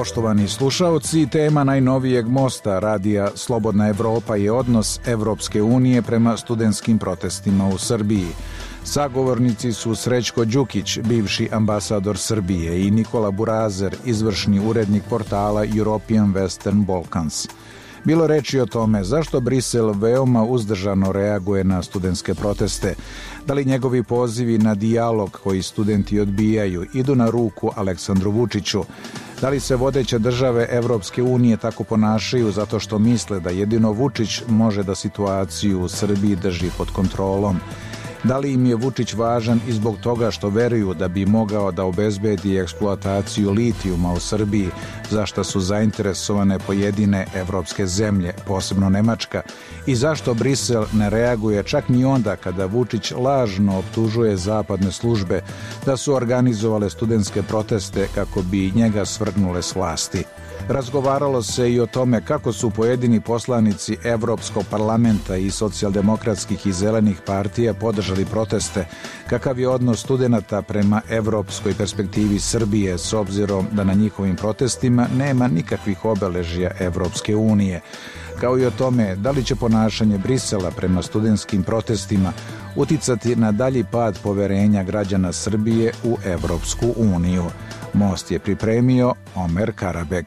Poštovani slušaoci, tema najnovijeg mosta radija Slobodna Evropa je odnos Evropske unije prema studentskim protestima u Srbiji. Sagovornici su Srećko Đukić, bivši ambasador Srbije, i Nikola Burazer, izvršni urednik portala European Western Balkans. Bilo reči o tome zašto Brisel veoma uzdržano reaguje na studentske proteste, da li njegovi pozivi na dijalog koji studenti odbijaju idu na ruku Aleksandru Vučiću, da li se vodeće države Evropske unije tako ponašaju zato što misle da jedino Vučić može da situaciju u Srbiji drži pod kontrolom, da li im je Vučić važan i zbog toga što veruju da bi mogao da obezbedi eksploataciju litijuma u Srbiji, za što su zainteresovane pojedine evropske zemlje, posebno Nemačka, i zašto Brisel ne reaguje čak ni onda kada Vučić lažno optužuje zapadne službe da su organizovale studentske proteste kako bi njega svrgnule s vlasti. Razgovaralo se i o tome kako su pojedini poslanici Evropskog parlamenta i socijaldemokratskih i zelenih partija podržali proteste, kakav je odnos studenata prema evropskoj perspektivi Srbije s obzirom da na njihovim protestima nema nikakvih obeležja Evropske unije, kao i o tome da li će ponašanje Brisela prema studentskim protestima uticati na dalji pad poverenja građana Srbije u Evropsku uniju. Most je pripremio Omer Karabeg.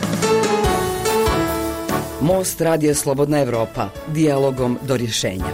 Most radija Slobodna Evropa, dijalogom do rješenja.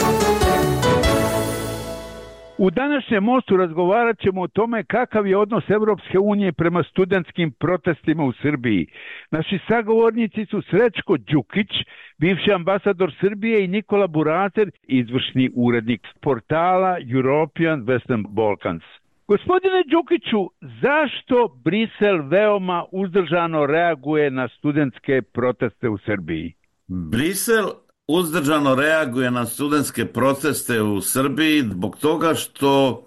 U današnjem mostu razgovarat ćemo o tome kakav je odnos Evropske unije prema studentskim protestima u Srbiji. Naši sagovornici su Srećko Đukić, bivši ambasador Srbije, i Nikola Burazer, izvršni urednik portala European Western Balkans. Gospodine Đukiću, zašto Brisel veoma uzdržano reaguje na studentske proteste u Srbiji? Brisel uzdržano reaguje na studentske proteste u Srbiji zbog toga što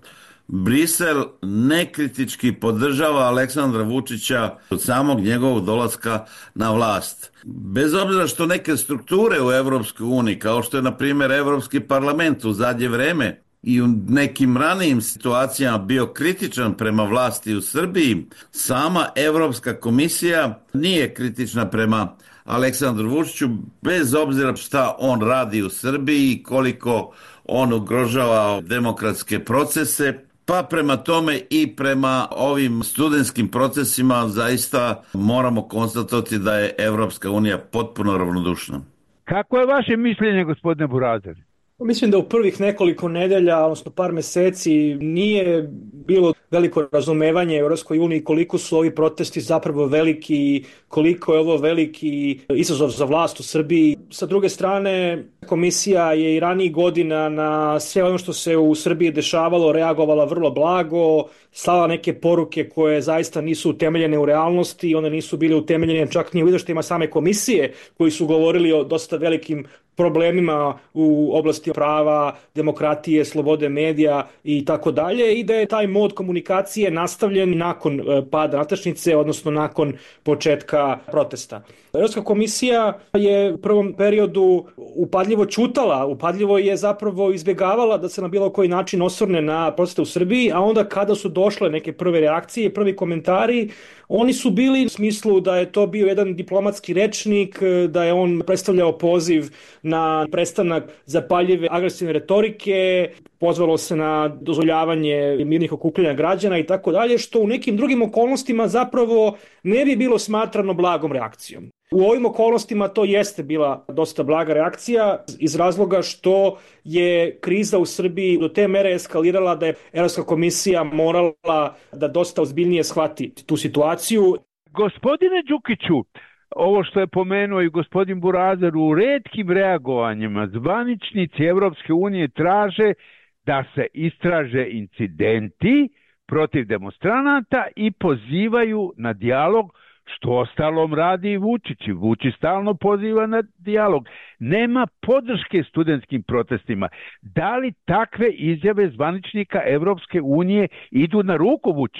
Brisel nekritički podržava Aleksandra Vučića od samog njegovog dolaska na vlast. Bez obzira što neke strukture u Evropskoj uniji, kao što je na primjer Evropski parlament u zadnje vreme i u nekim ranijim situacijama bio kritičan prema vlasti u Srbiji, sama Evropska komisija nije kritična prema Aleksandru Vučiću, bez obzira šta on radi u Srbiji i koliko on ugrožava demokratske procese. Pa prema tome i prema ovim studentskim procesima zaista moramo konstatovati da je Evropska unija potpuno ravnodušna. Kako je vaše mišljenje, gospodine Burazer? Mislim da u prvih nekoliko nedelja, odnosno par meseci, nije bilo veliko razumevanje Evropskoj uniji koliko su ovi protesti zapravo veliki, koliko je ovo veliki izazov za vlast u Srbiji. Sa druge strane, komisija je i ranijih godina na sve ono što se u Srbiji dešavalo reagovala vrlo blago, slala neke poruke koje zaista nisu utemeljene u realnosti, one nisu bile utemeljene čak ni u izveštajima same komisije koji su govorili o dosta velikim problemima u oblasti prava, demokratije, slobode medija i tako dalje, i da je taj mod komunikacije nastavljen nakon pada natačnice, odnosno nakon početka protesta. Evropska komisija je u prvom periodu upadljivo ćutala, upadljivo je zapravo izbjegavala da se na bilo koji način osvrne na proteste u Srbiji, a onda kada su došle neke prve reakcije, prvi komentari, oni su bili u smislu da je to bio jedan diplomatski rečnik, da je on predstavljao poziv na prestanak zapaljive agresivne retorike, pozvalo se na dozvoljavanje mirnih okupljanja građana i tako dalje, što u nekim drugim okolnostima zapravo ne bi bilo smatrano blagom reakcijom. U ovim okolnostima to jeste bila dosta blaga reakcija iz razloga što je kriza u Srbiji do te mere eskalirala da je Evropska komisija morala da dosta ozbiljnije shvati tu situaciju. Gospodine Đukiću, ovo što je pomenuo i gospodin Burazer, u retkim reagovanjima zvaničnici Evropske unije traže da se istraže incidenti protiv demonstranata i pozivaju na dijalog, što ostalom radi i Vučić. Vučić stalno poziva na dijalog. Nema podrške studentskim protestima. Da li takve izjave zvaničnika Evropske unije idu na ruku Vučiću?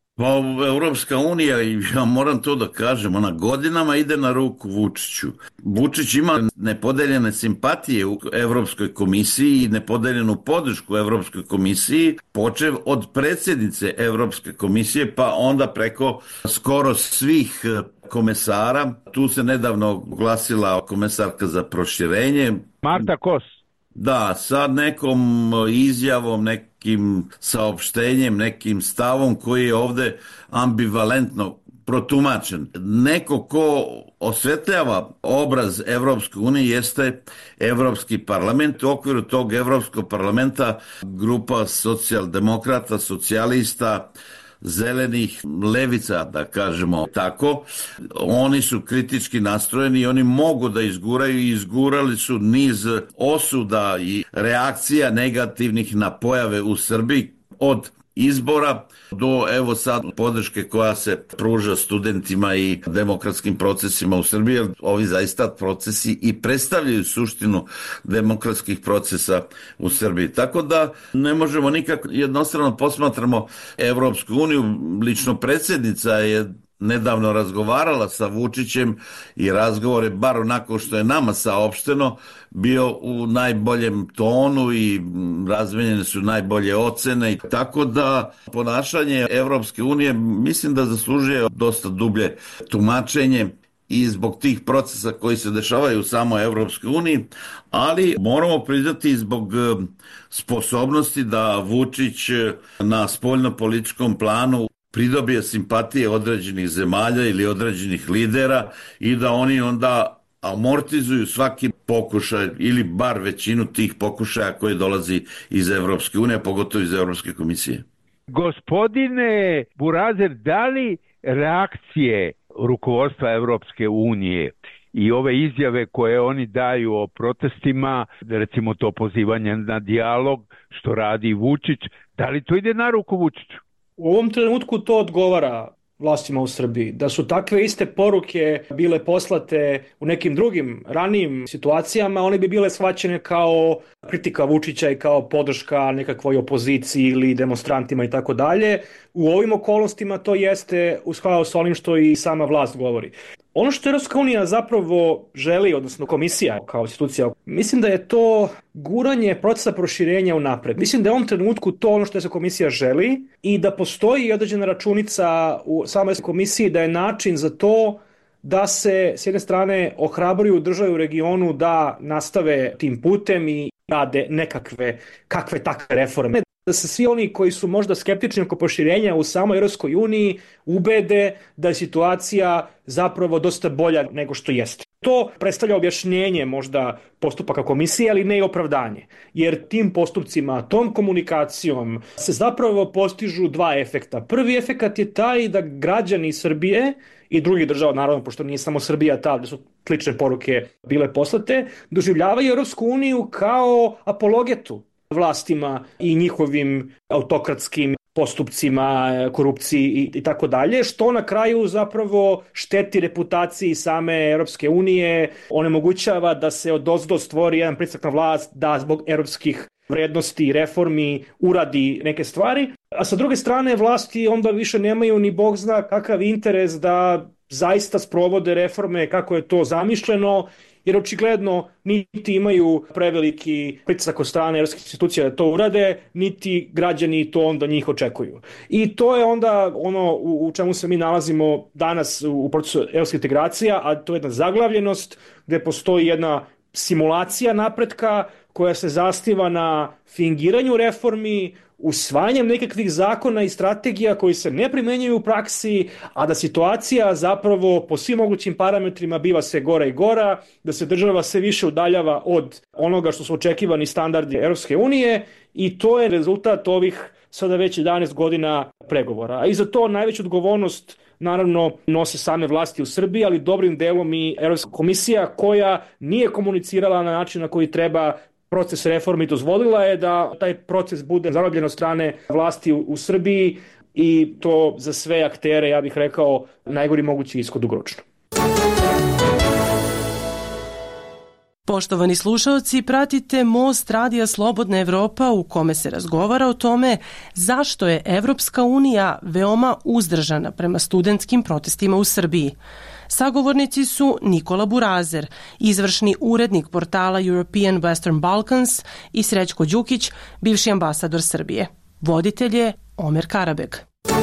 Pa Europska unija, i ja moram to da kažem, ona godinama ide na ruku Vučiću. Vučić ima nepodeljene simpatije u Evropskoj komisiji i nepodeljenu podršku Evropskoj komisiji, počev od predsjednice Evropske komisije pa onda preko skoro svih komesara. Tu se nedavno oglasila komesarka za proširenje. Marta Kos. Da, sa nekom izjavom, nekim saopštenjem, nekim stavom koji je ovde ambivalentno protumačen. Neko ko osvetljava obraz Evropske unije jeste Evropski parlament. U okviru tog Evropskog parlamenta grupa socijaldemokrata, socijalista, zelenih, levica, da kažemo tako, oni su kritički nastrojeni i oni mogu da izguraju i izgurali su niz osuda i reakcija negativnih na pojave u Srbiji od izbora do evo sad podrške koja se pruža studentima i demokratskim procesima u Srbiji, jer ovi zaista procesi i predstavljaju suštinu demokratskih procesa u Srbiji. Tako da ne možemo nikako jednostrano posmatramo Evropsku uniju. Lično predsjednica je nedavno razgovarala sa Vučićem i razgovor je, bar onako što je nama saopšteno, bio u najboljem tonu i razmenjene su najbolje ocene. Tako da ponašanje Evropske unije mislim da zaslužuje dosta dublje tumačenje i zbog tih procesa koji se dešavaju u samoj Evropskoj uniji, ali moramo priznati zbog sposobnosti da Vučić na spoljnopolitičkom planu pridobije simpatije određenih zemalja ili određenih lidera i da oni onda amortizuju svaki pokušaj ili bar većinu tih pokušaja koji dolazi iz Evropske unije, pogotovo iz Evropske komisije. Gospodine Burazer, da li reakcije rukovodstva Evropske unije i ove izjave koje oni daju o protestima, recimo to pozivanje na dijalog, što radi Vučić, da li to ide na ruku Vučiću? U ovom trenutku to odgovara vlastima u Srbiji. Da su takve iste poruke bile poslate u nekim drugim ranijim situacijama, one bi bile shvaćene kao kritika Vučića i kao podrška nekakvoj opoziciji ili demonstrantima i tako dalje. U ovim okolnostima to jeste u skladu sa onim što i sama vlast govori. Ono što Europska unija zapravo želi, odnosno komisija kao institucija, mislim da je to guranje procesa proširenja u napred. Mislim da je u ovom trenutku to ono što se komisija želi i da postoji određena računica u samoj komisiji da je način za to da se s jedne strane ohrabruju države u regionu da nastave tim putem i rade kakve takve reforme. Da se svi oni koji su možda skeptični oko proširenja u samoj Europskoj uniji ubede da je situacija zapravo dosta bolja nego što jeste. To predstavlja objašnjenje možda postupaka komisije, ali ne i opravdanje. Jer tim postupcima, tom komunikacijom se zapravo postižu dva efekta. Prvi efekat je taj da građani Srbije i drugih država, naravno, pošto nije samo Srbija ta, da su slične poruke bile poslate, doživljavaju Europsku uniju kao apologetu vlastima i njihovim autokratskim postupcima, korupciji i tako dalje, što na kraju zapravo šteti reputaciji same Europske unije, onemogućava da se odozdo stvori jedan pritisak na vlast da zbog europskih vrednosti i reformi uradi neke stvari, a sa druge strane vlasti onda više nemaju ni bog zna kakav interes da zaista sprovode reforme kako je to zamišljeno, jer očigledno niti imaju preveliki pritisak od strane europskih institucija da to urade, niti građani to onda njih očekuju. I to je onda ono u čemu se mi nalazimo danas u procesu europskih integracija, a to je jedna zaglavljenost gde postoji jedna simulacija napretka koja se zasniva na fingiranju reformi, usvajanjem nekakvih zakona i strategija koji se ne primenjuju u praksi, a da situacija zapravo po svim mogućim parametrima biva sve gora i gora, da se država sve više udaljava od onoga što su očekivani standardi Europske unije i to je rezultat ovih sada već 11 godina pregovora. A i za to najveću odgovornost naravno nose same vlasti u Srbiji, ali dobrim delom i Europska komisija koja nije komunicirala na način na koji treba proces reformi, dozvolila je da taj proces bude zarobljen od strane vlasti u Srbiji i to za sve aktere, ja bih rekao, najgori mogući ishod dugoročno. Poštovani slušaoci, pratite Most Radija Slobodna Evropa u kome se razgovara o tome zašto je Evropska unija veoma uzdržana prema studentskim protestima u Srbiji. Sagovornici su Nikola Burazer, izvršni urednik portala European Western Balkans, i Srećko Đukić, bivši ambasador Srbije. Voditelj je Omer Karabek.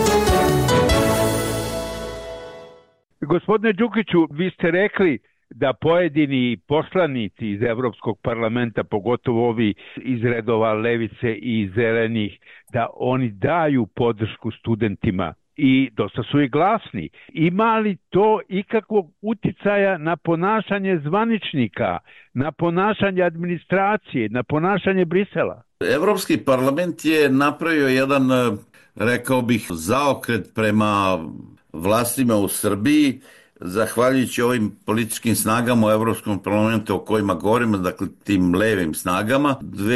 Gospodine Đukiću, vi ste rekli da pojedini poslanici iz Evropskog parlamenta, pogotovo ovi iz redova levice i zelenih, da oni daju podršku studentima i dosta su i glasni. Ima li to ikakvog uticaja na ponašanje zvaničnika, na ponašanje administracije, na ponašanje Brisela? Evropski parlament je napravio jedan, rekao bih, zaokret prema vlastima u Srbiji, zahvaljujući ovim političkim snagama u Evropskom parlamentu o kojima govorimo, dakle tim levim snagama.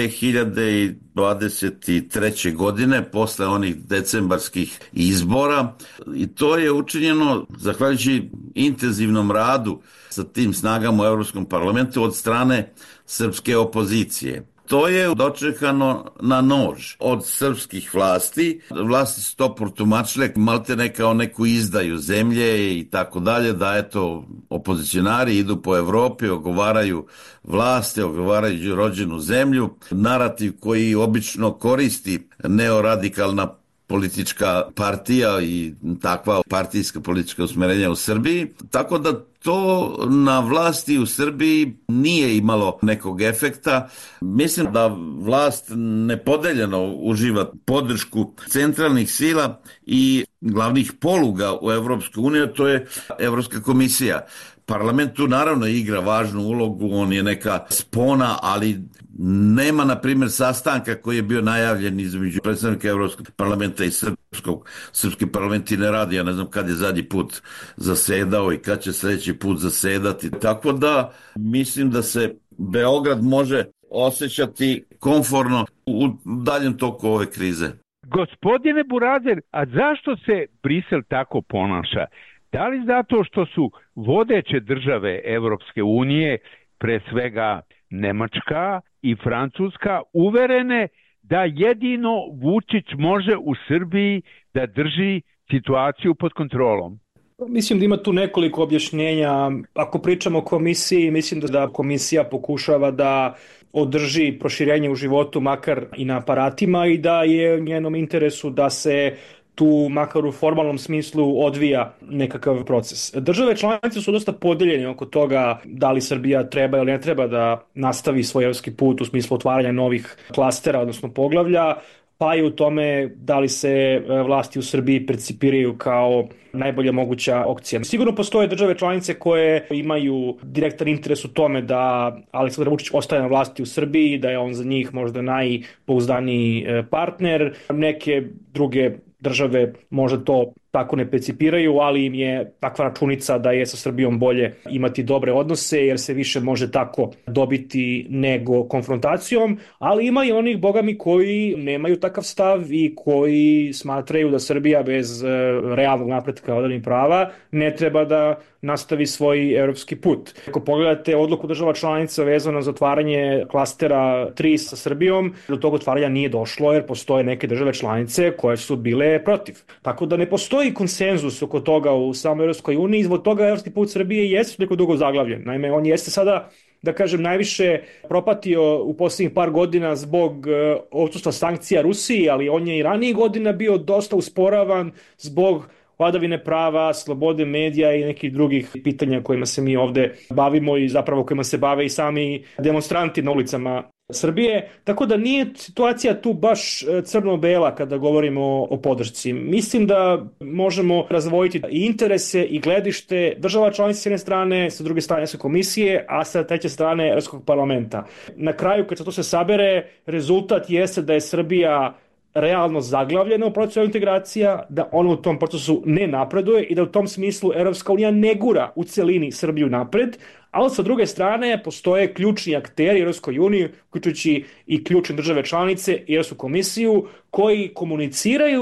2023. godine, posle onih decembarskih izbora, i to je učinjeno zahvaljujući intenzivnom radu sa tim snagama u Evropskom parlamentu od strane srpske opozicije. To je dočekano na nož od srpskih vlasti. Vlasti su to protumačile maltene kao neku izdaju zemlje i tako dalje, da eto opozicionari idu po Evropi, ogovaraju vlasti, ogovaraju rođenu zemlju. Narativ koji obično koristi neoradikalna politička partija i takva partijska politička usmerenja u Srbiji. Tako da to na vlasti u Srbiji nije imalo nekog efekta. Mislim da vlast nepodeljeno uživa podršku centralnih sila i glavnih poluga u Evropskoj uniji, to je Evropska komisija. Parlament tu naravno igra važnu ulogu, on je neka spona, ali nema, na primjer, sastanka koji je bio najavljen između predstavnika Evropskog parlamenta i srpski parlament i ne radi. Ja ne znam kad je zadnji put zasedao i kad će sljedeći put zasedati. Tako da mislim da se Beograd može osjećati komforno u daljem toku ove krize. Gospodine Burazer, a zašto se Brisel tako ponaša? Da li zato što su vodeće države Evropske unije, pre svega Nemačka i Francuska, uverene da jedino Vučić može u Srbiji da drži situaciju pod kontrolom? Mislim da ima tu nekoliko objašnjenja. Ako pričamo o komisiji, mislim da komisija pokušava da održi proširenje u životu, makar i na aparatima, i da je u njenom interesu da se tu, makar u formalnom smislu, odvija nekakav proces. Države članice su dosta podeljene oko toga da li Srbija treba ili ne treba da nastavi svoj evropski put u smislu otvaranja novih klastera, odnosno poglavlja, pa i u tome da li se vlasti u Srbiji percipiraju kao najbolja moguća opcija. Sigurno postoje države članice koje imaju direktan interes u tome da Aleksandar Vučić ostaje na vlasti u Srbiji, da je on za njih možda najpouzdaniji partner. Neke druge države možda to tako ne percipiraju, ali im je takva računica da je sa Srbijom bolje imati dobre odnose, jer se više može tako dobiti nego konfrontacijom, ali ima i onih, bogami, koji nemaju takav stav i koji smatraju da Srbija bez realnog napretka vladavine prava ne treba da nastavi svoj evropski put. Ako pogledate odluku država članica vezano za otvaranje klastera 3 sa Srbijom, do tog otvaranja nije došlo jer postoje neke države članice koje su bile protiv. Tako da ne postoji konsenzus oko toga u samoj Evropskoj uniji i zbog toga evropski put Srbije jeste neko dugo zaglavljen. Naime, on jeste sada, da kažem, najviše propatio u posljednjih par godina zbog odsustva sankcija Rusiji, ali on je i ranije godina bio dosta usporavan zbog vladavine prava, slobode medija i nekih drugih pitanja kojima se mi ovde bavimo i zapravo kojima se bave i sami demonstranti na ulicama Srbije. Tako da nije situacija tu baš crno-bela kada govorimo o podršci. Mislim da možemo razvojiti i interese i gledište država članica s jedne strane, sa druge strane Evropske komisije, a sa treće strane Evropskog parlamenta. Na kraju, kad se to se sabere, rezultat jeste da je Srbija realno zaglavljena u procesu integracija, da ona u tom procesu ne napreduje i da u tom smislu Evropska unija ne gura u celini Srbiju napred, ali sa druge strane postoje ključni akteri Evropskoj uniji, uključujući i ključne države članice i Evropsku komisiju, koji komuniciraju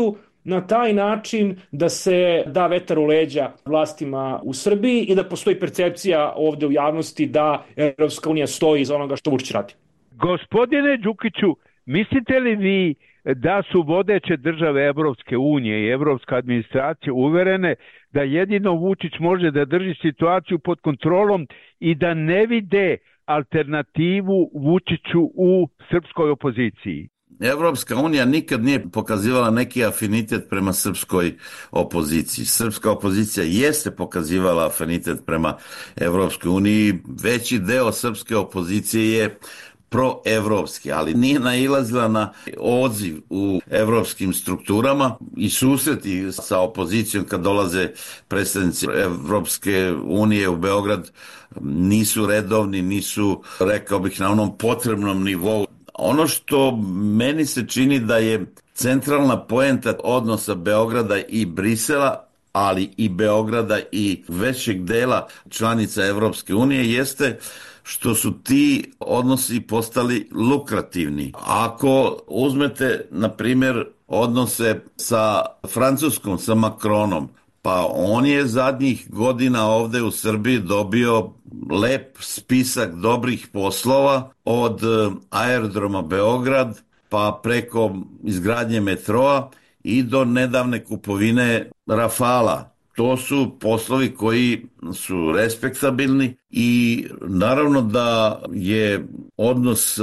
na taj način da se da vetar u leđa vlastima u Srbiji i da postoji percepcija ovde u javnosti da Evropska unija stoji iza onoga što Vučić radi. Gospodine Đukiću, mislite li vi da su vodeće države Evropske unije i evropska administracija uverene da jedino Vučić može da drži situaciju pod kontrolom i da ne vide alternativu Vučiću u srpskoj opoziciji? Evropska unija nikad nije pokazivala neki afinitet prema srpskoj opoziciji. Srpska opozicija jeste pokazivala afinitet prema Evropskoj uniji. Veći deo srpske opozicije je proevropski, ali nije nailazila na odziv u evropskim strukturama i susreti sa opozicijom kad dolaze predstavnici Evropske unije u Beograd nisu redovni, nisu, rekao bih, na onom potrebnom nivou. Ono što meni se čini da je centralna poenta odnosa Beograda i Brisela, ali i Beograda i većeg dela članica Evropske unije jeste što su ti odnosi postali lukrativni. Ako uzmete, na primjer, odnose sa Francuskom, sa Macronom, pa on je zadnjih godina ovde u Srbiji dobio lep spisak dobrih poslova od aerodroma Beograd, pa preko izgradnje metroa i do nedavne kupovine Rafala. To su poslovi koji su respektabilni i naravno da je odnos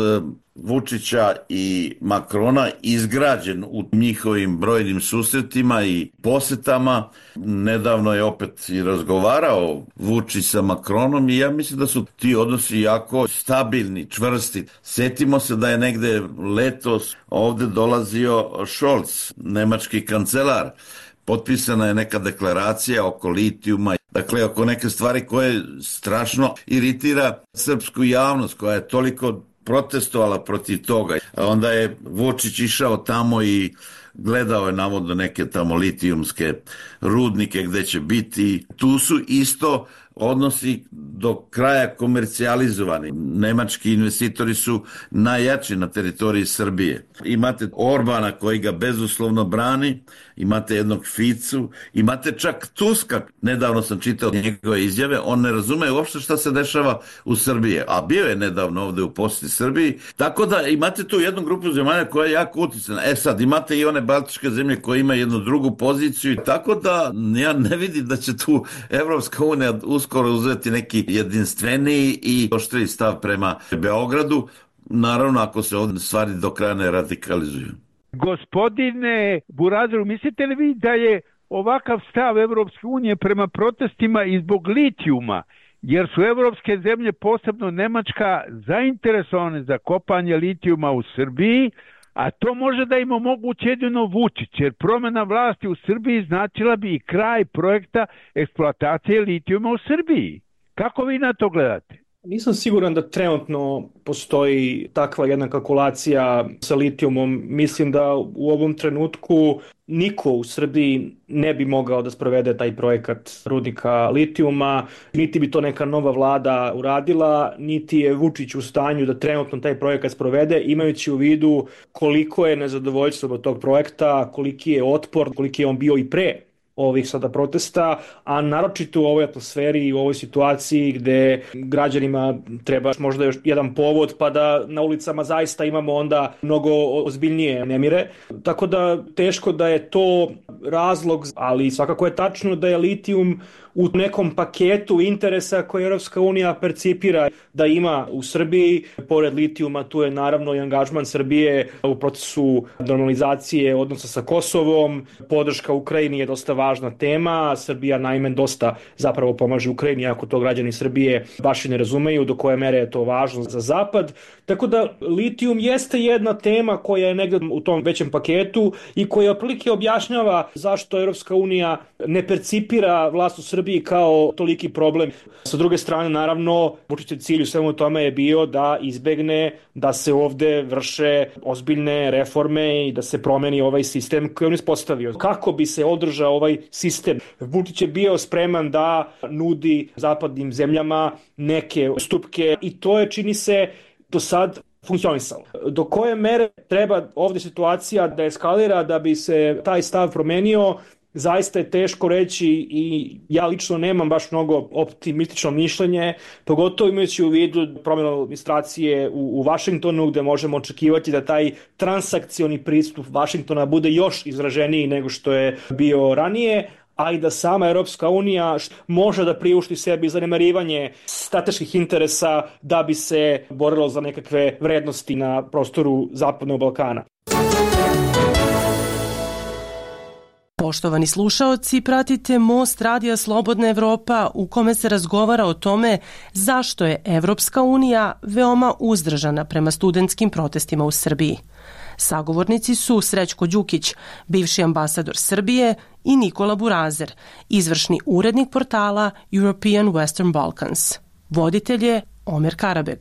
Vučića i Makrona izgrađen u njihovim brojnim susretima i posetama. Nedavno je opet i razgovarao Vučić sa Makronom i ja mislim da su ti odnosi jako stabilni, čvrsti. Setimo se da je negde letos ovde dolazio Scholz, nemački kancelar. Potpisana je neka deklaracija oko litijuma, dakle oko neke stvari koje strašno iritira srpsku javnost koja je toliko protestovala protiv toga. Onda je Vučić išao tamo i gledao je navodno neke tamo litijumske rudnike gde će biti. Tu su isto odnosi do kraja komercijalizovani. Nemački investitori su najjači na teritoriji Srbije. Imate Orbana koji ga bezuslovno brani, imate jednog Ficu, imate čak Tuska. Nedavno sam čitao njegove izjave, on ne razume uopšte šta se dešava u Srbiji, a bio je nedavno ovde u poseti Srbiji. Tako da imate tu jednu grupu zemalja koja je jako uticana. Sad imate i one baltičke zemlje koje imaju jednu drugu poziciju, tako da ja ne vidim da će tu Evropska unija uskoro uzeti neki jedinstveniji i oštriji stav prema Beogradu, naravno ako se ovdje stvari do kraja ne radikalizuju. Gospodine Burazeru, mislite li vi da je ovakav stav Evropske unije prema protestima i zbog litijuma, jer su evropske zemlje, posebno Nemačka, zainteresovane za kopanje litijuma u Srbiji, a to može da im omogući jedino Vučić, jer promjena vlasti u Srbiji značila bi i kraj projekta eksploatacije litijuma u Srbiji. Kako vi na to gledate? Nisam siguran da trenutno postoji takva jedna kalkulacija sa litijumom. Mislim da u ovom trenutku niko u Srbiji ne bi mogao da sprovede taj projekat rudnika litijuma, niti bi to neka nova vlada uradila, niti je Vučić u stanju da trenutno taj projekat sprovede, imajući u vidu koliko je nezadovoljstvo od tog projekta, koliki je otpor, koliki je on bio i pre ovih sada protesta, a naročito u ovoj atmosferi i u ovoj situaciji gde građanima treba možda još jedan povod pa da na ulicama zaista imamo onda mnogo ozbiljnije nemire. Tako da teško da je to razlog, ali svakako je tačno da je litijum u nekom paketu interesa koje Europska unija percipira da ima u Srbiji. Pored litijuma tu je naravno i angažman Srbije u procesu normalizacije odnosa sa Kosovom. Podrška Ukrajini je dosta važna tema. Srbija naime dosta zapravo pomaže Ukrajini, ako to građani Srbije baš i ne razumeju do koje mere je to važno za Zapad. Tako da litijum jeste jedna tema koja je negdje u tom većem paketu i koja otprilike objašnjava zašto Europska unija ne percipira vlast u Srbiji kao toliki problem. Sa druge strane, naravno, Vučićev cilj u svemu tome je bio da izbegne da se ovde vrše ozbiljne reforme i da se promeni ovaj sistem koji on ispostavio. Kako bi se održao ovaj sistem? Vučić je bio spreman da nudi zapadnim zemljama neke ustupke i to je, čini se, do sad funkcionisalo. Do koje mere treba ovdje situacija da eskalira da bi se taj stav promenio, zaista je teško reći i ja lično nemam baš mnogo optimistično mišljenje, pogotovo imajući u vidu promjenu administracije u Vašingtonu, gde možemo očekivati da taj transakcioni pristup Vašingtona bude još izraženiji nego što je bio ranije, a i da sama Europska unija može da priušti sebi zanemarivanje strateških interesa da bi se borilo za nekakve vrednosti na prostoru Zapadnog Balkana. Poštovani slušaoci, pratite Most Radija Slobodna Evropa u kome se razgovara o tome zašto je Evropska unija veoma uzdržana prema studentskim protestima u Srbiji. Sagovornici su Srećko Đukić, bivši ambasador Srbije, i Nikola Burazer, izvršni urednik portala European Western Balkans. Voditelj je Omer Karabeg.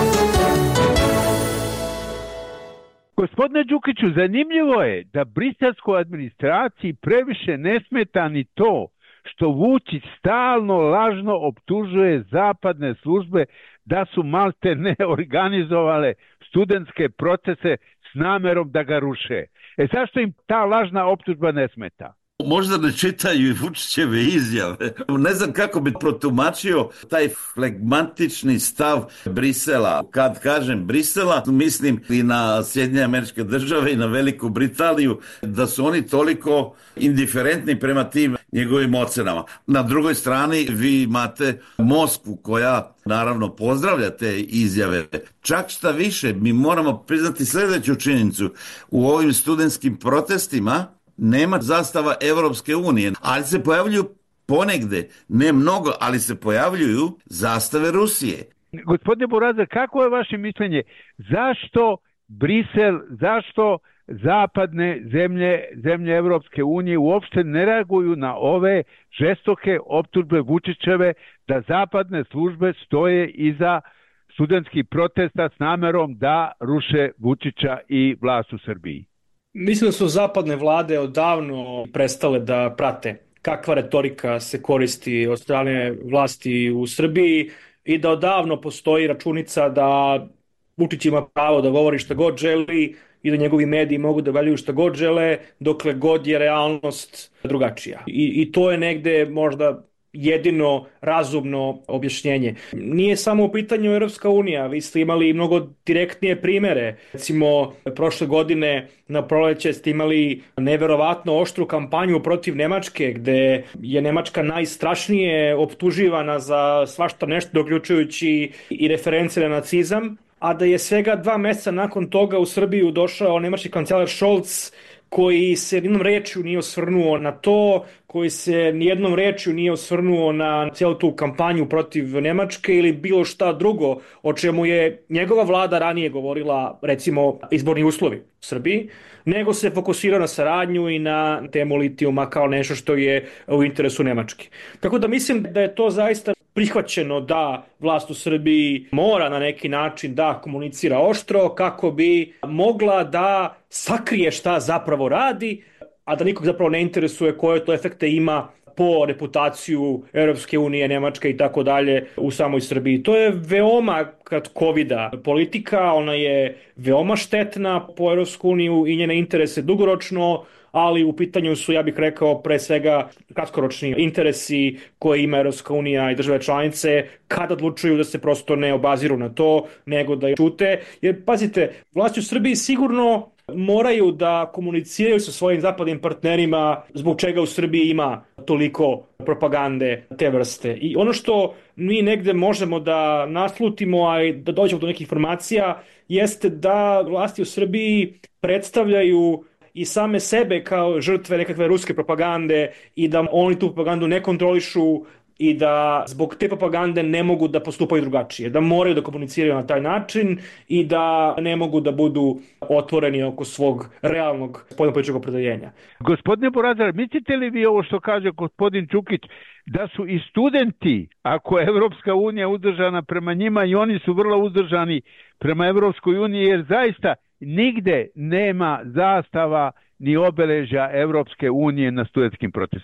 Gospodine Đukiću, zanimljivo je da briselskoj administraciji previše ne smeta ni to što Vučić stalno lažno optužuje zapadne službe da su malte ne organizovale studentske procese s namerom da ga ruše. Zašto im ta lažna optužba ne smeta? Možda ne čitaju i Vučićeve izjave. Ne znam kako bi protumačio taj flegmatični stav Brisela. Kad kažem Brisela, mislim i na Sjedinjene Američke Države i na Veliku Britaniju, da su oni toliko indiferentni prema tim njegovim ocenama. Na drugoj strani vi imate Moskvu koja naravno pozdravlja te izjave. Čak šta više, mi moramo priznati sljedeću činjenicu. U ovim studentskim protestima nema zastava Evropske unije, ali se pojavljuju ponegde, ne mnogo, ali se pojavljuju zastave Rusije. Gospodine Burazer, kako je vaše mišljenje? Zašto Brisel, zašto zapadne zemlje Evropske unije uopšte ne reaguju na ove žestoke optužbe Vučićeve da zapadne službe stoje iza studentskih protesta s namerom da ruše Vučića i vlast u Srbiji? Mislim da su zapadne vlade odavno prestale da prate kakva retorika se koristi od strane vlasti u Srbiji i da odavno postoji računica da Vučić ima pravo da govori šta god želi i da njegovi mediji mogu da valjuju šta god žele dokle god je realnost drugačija. I to je negde možda jedino razumno objašnjenje. Nije samo u pitanju Europska unija, vi ste imali mnogo direktnije primere. Recimo, prošle godine na proleće ste imali neverovatno oštru kampanju protiv Nemačke, gde je Nemačka najstrašnije optuživana za svašta nešto, uključujući i reference na nacizam, a da je svega 2 meseca nakon toga u Srbiju došao nemački kancelar Scholz, koji se nijednom rečju nije osvrnuo na to, koji se nijednom rečju nije osvrnuo na cijelu tu kampanju protiv Nemačke ili bilo šta drugo o čemu je njegova vlada ranije govorila, recimo izborni uslovi u Srbiji, nego se fokusirao na saradnju i na temu litijuma kao nešto što je u interesu Nemačke. Tako da mislim da je to zaista prihvaćeno da vlast u Srbiji mora na neki način da komunicira oštro kako bi mogla da sakrije šta zapravo radi, a da nikog zapravo ne interesuje koje to efekte ima po reputaciju Europske unije, Nemačke i tako dalje u samoj Srbiji. To je veoma kratkovida politika, ona je veoma štetna po Europsku uniju i njene interese dugoročno, ali u pitanju su, ja bih rekao, pre svega kratkoročni interesi koje ima Europska unija i države članice kada odlučuju da se prosto ne obaziru na to, nego da ćute. Jer, pazite, vlasti u Srbiji sigurno moraju da komuniciraju sa svojim zapadnim partnerima zbog čega u Srbiji ima toliko propagande te vrste. I ono što mi negde možemo da naslutimo, a i da dođemo do nekih informacija, jeste da vlasti u Srbiji predstavljaju i same sebe kao žrtve nekakve ruske propagande i da oni tu propagandu ne kontrolišu i da zbog te propagande ne mogu da postupaju drugačije, da moraju da komuniciraju na taj način i da ne mogu da budu otvoreni oko svog realnog spoljnopolitičkog opredeljenja. Gospodine Burazer, mislite li vi ovo što kaže gospodin Đukić, da su i studenti, ako je Evropska unija uzdržana prema njima, i oni su vrlo uzdržani prema Evropskoj uniji, jer zaista nigde nema zastava ni obeležja Evropske unije na studentskim protestima?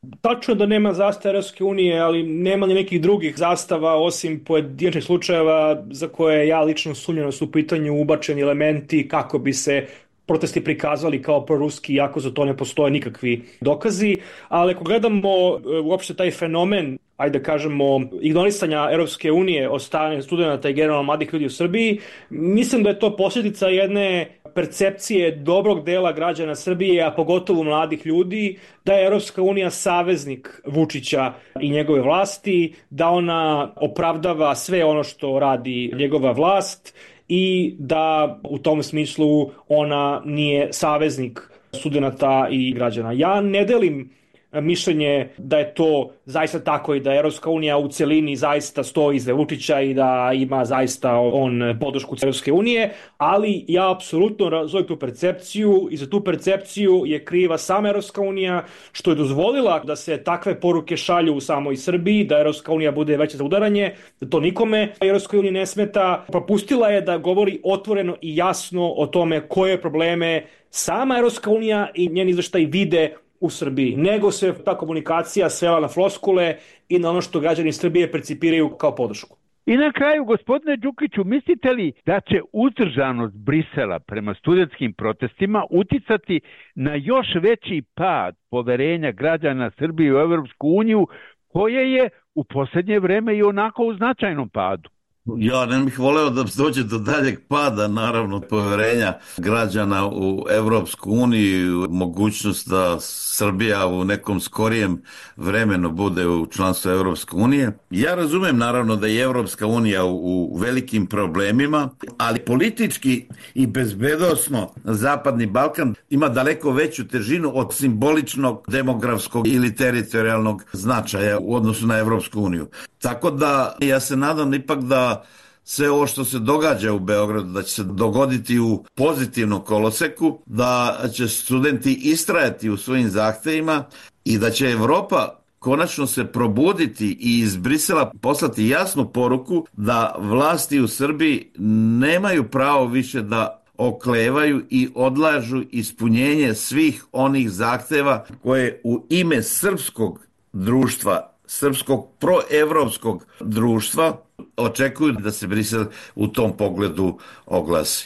Tačno da nema zastava Europske unije, ali nema ni nekih drugih zastava osim pojedinačnih slučajeva za koje ja lično sumnjam da su u pitanju ubačeni elementi kako bi se protesti prikazali kao proruski, iako za to ne postoje nikakvi dokazi. Ali ako gledamo uopšte taj fenomen, ajde da kažemo, ignorisanja Europske unije od strane studenta i generalno mladih ljudi u Srbiji, mislim da je to posljedica jedne percepcije dobrog dela građana Srbije, a pogotovo mladih ljudi, da je Europska unija saveznik Vučića i njegove vlasti, da ona opravdava sve ono što radi njegova vlast i da u tom smislu ona nije saveznik studenata i građana. Ja ne delim mišljenje da je to zaista tako i da Europska unija u celini zaista stoji iza Vučića i da ima zaista on podršku Europske unije, ali ja apsolutno razumem tu percepciju i za tu percepciju je kriva sama Europska unija što je dozvolila da se takve poruke šalju u samoj Srbiji, da Europska unija bude veće za udaranje, da to nikome Europskoj uniji ne smeta. Propustila je da govori otvoreno i jasno o tome koje probleme sama Europska unija i njeni izveštaji vide u Srbiji, nego se ta komunikacija svela na floskule i na ono što građani Srbije percipiraju kao podršku. I na kraju, gospodine Đukiću, mislite li da će uzdržanost Brisela prema studentskim protestima uticati na još veći pad poverenja građana Srbije u Evropsku uniju, koje je u posljednje vreme i onako u značajnom padu? Ja ne bih voleo da dođe do daljeg pada, naravno, poverenja građana u Evropsku uniju, mogućnost da Srbija u nekom skorijem vremenu bude u članstvu Evropske unije. Ja razumem, naravno, da je Evropska unija u velikim problemima, ali politički i bezbednosno Zapadni Balkan ima daleko veću težinu od simboličnog, demografskog ili teritorijalnog značaja u odnosu na Evropsku uniju. Tako da ja se nadam ipak da sve ovo što se događa u Beogradu, da će se dogoditi u pozitivnom koloseku, da će studenti istrajati u svojim zahtevima i da će Evropa konačno se probuditi i iz Brisela poslati jasnu poruku da vlasti u Srbiji nemaju pravo više da oklevaju i odlažu ispunjenje svih onih zahteva koje u ime srpskog društva, srpskog proevropskog društva očekuju da se Brisel u tom pogledu oglasi.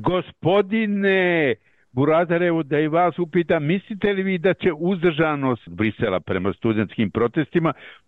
Gospodine Burazerevu, da i vas upitam, mislite li vi da će uzdržanost Brisela prema studentskim protestima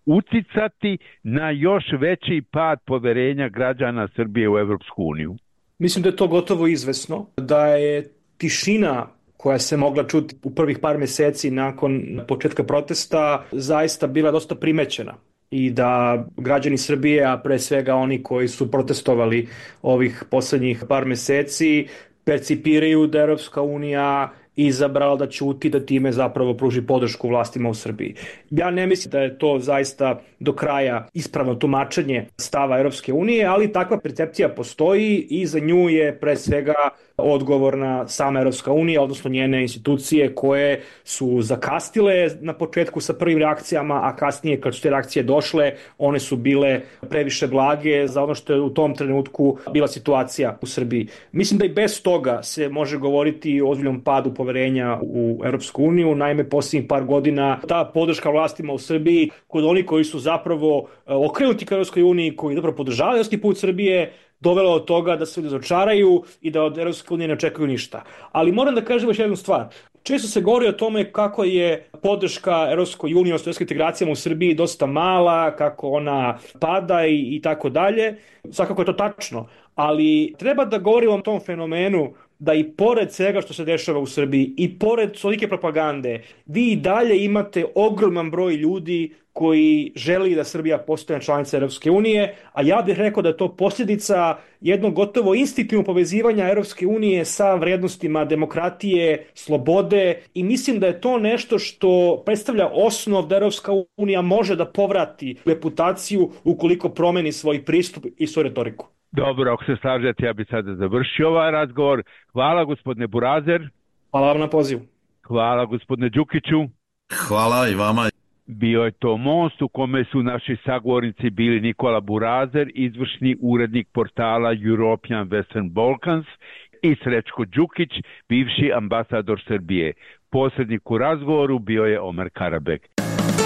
uticati na još veći pad poverenja građana Srbije u Evropsku uniju? Mislim da je to gotovo izvesno, da je tišina koja se mogla čuti u prvih par meseci nakon početka protesta zaista bila dosta primećena i da građani Srbije, a pre svega oni koji su protestovali ovih poslednjih par meseci, percipiraju da Europska unija izabrala da ćuti, da time zapravo pruži podršku vlastima u Srbiji. Ja ne mislim da je to zaista do kraja ispravno tumačenje stava Europske unije, ali takva percepcija postoji i za nju je pre svega odgovorna sama Europska unija, odnosno njene institucije koje su zakastile na početku sa prvim reakcijama, a kasnije kad su te reakcije došle, one su bile previše blage za ono što je u tom trenutku bila situacija u Srbiji. Mislim da i bez toga se može govoriti o ozbiljnom padu poverenja u Europsku uniju. Naime, posljednjih par godina ta podrška vlastima u Srbiji kod onih koji su zapravo okrenuti ka Europskoj uniji, koji zapravo podržavaju evropski put Srbije, dovelo od toga da se ljudi razočaraju i da od Europske unije ne očekuju ništa. Ali moram da kažem još jednu stvar. Često se govori o tome kako je podrška Europskoj uniji, odnosno evropskim integracijama u Srbiji dosta mala, kako ona pada i tako dalje. Svakako je to tačno, ali treba da govorimo o tom fenomenu da i pored svega što se dešava u Srbiji i pored tolike propagande, vi i dalje imate ogroman broj ljudi koji želi da Srbija postane članica Europske unije, a ja bih rekao da je to posljedica jednog gotovo instinktivnog povezivanja Europske unije sa vrednostima demokratije, slobode i mislim da je to nešto što predstavlja osnov da Europska unija može da povrati reputaciju ukoliko promeni svoj pristup i svoju retoriku. Dobro, ako se slažete, ja bih sada završio ovaj razgovor. Hvala, gospodine Burazer. Hvala vam na pozivu. Hvala, gospodine Đukiću. Hvala i vama. Bio je to Most u kome su naši sagovornici bili Nikola Burazer, izvršni urednik portala European Western Balkans, i Srećko Đukić, bivši ambasador Srbije. Posrednik u razgovoru bio je Omer Karabek.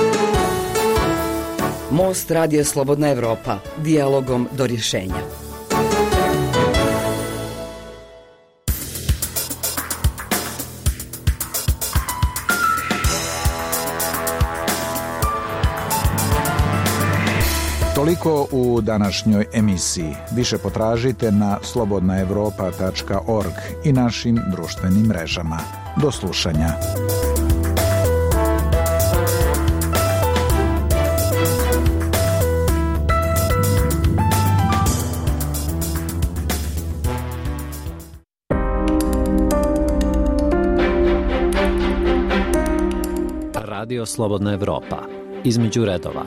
Most Radija Slobodna Evropa, dijalogom do rješenja. Toliko u današnjoj emisiji. Više potražite na slobodnaevropa.org i našim društvenim mrežama. Do slušanja. Radio Slobodna Evropa. Između redova.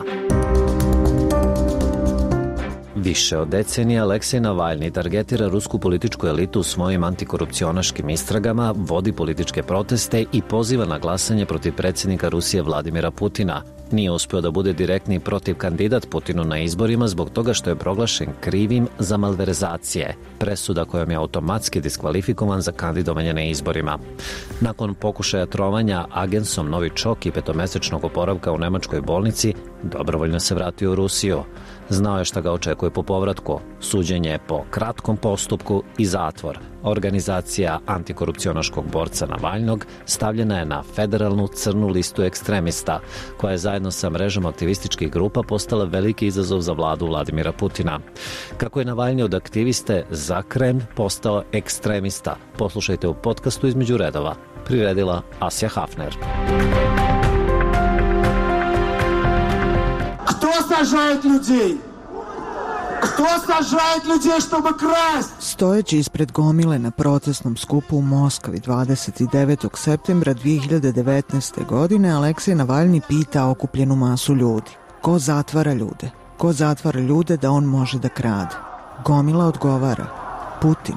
Više od decenije Aleksej Navalni targetira rusku političku elitu svojim antikorupcionaškim istragama, vodi političke proteste i poziva na glasanje protiv predsjednika Rusije Vladimira Putina. Nije uspio da bude direktni protiv kandidat Putinu na izborima zbog toga što je proglašen krivim za malverzacije, presuda kojom je automatski diskvalifikovan za kandidovanje na izborima. Nakon pokušaja trovanja agensom Novičok i petomesečnog oporavka u nemačkoj bolnici, dobrovoljno se vratio u Rusiju. Znao je šta ga očekuje po povratku, suđenje po kratkom postupku i zatvor. Organizacija antikorupcionaškog borca Navalnog stavljena je na federalnu crnu listu ekstremista, koja je zajedno sa mrežom aktivističkih grupa postala veliki izazov za vladu Vladimira Putina. Kako je Navalni od aktiviste za Kremlj postao ekstremista, poslušajte u podcastu Između redova. Priredila Asja Hafner. Кто сажает людей? Кто сажает людей, чтобы красть? Stojeći ispred gomile na protestnom skupu u Moskvi 29. septembra 2019. godine, Aleksej Navalni pita okupljenu masu ljudi. Ko zatvara ljude? Ko zatvara ljude da on može da krade? Gomila odgovara. Putin.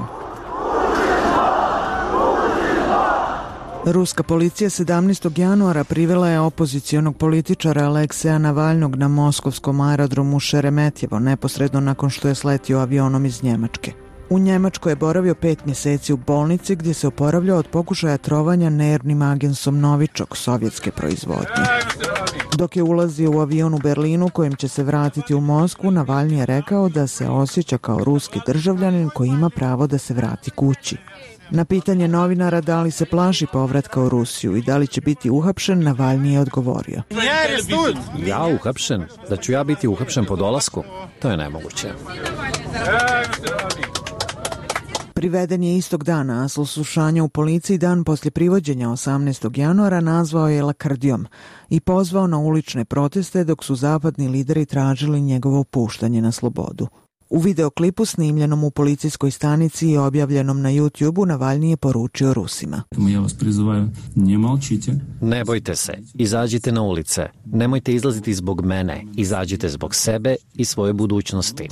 Ruska policija 17. januara privela je opozicionog političara Alekseja Navalnog na moskovskom aerodromu Šeremetjevo neposredno nakon što je sletio avionom iz Njemačke. U Njemačkoj je boravio 5 mjeseci u bolnici gdje se oporavljao od pokušaja trovanja nervnim agensom Novičok sovjetske proizvodnje. Dok je ulazio u avion u Berlinu kojim će se vratiti u Moskvu, Navalni je rekao da se osjeća kao ruski državljanin koji ima pravo da se vrati kući. Na pitanje novinara da li se plaši povratka u Rusiju i da li će biti uhapšen, Navalni je odgovorio. Ja uhapšen? Da ću ja biti uhapšen po dolasku? To je nemoguće. Priveden je istog dana, a slušanja u policiji dan poslije privođenja 18. januara nazvao je lakrdijom i pozvao na ulične proteste dok su zapadni lideri tražili njegovo puštanje na slobodu. U videoklipu snimljenom u policijskoj stanici i objavljenom na YouTube-u Navalni je poručio Rusima. Ja vas prizivaju, ne molčite. Ne bojte se, izađite na ulice. Nemojte izlaziti zbog mene, izađite zbog sebe i svoje budućnosti.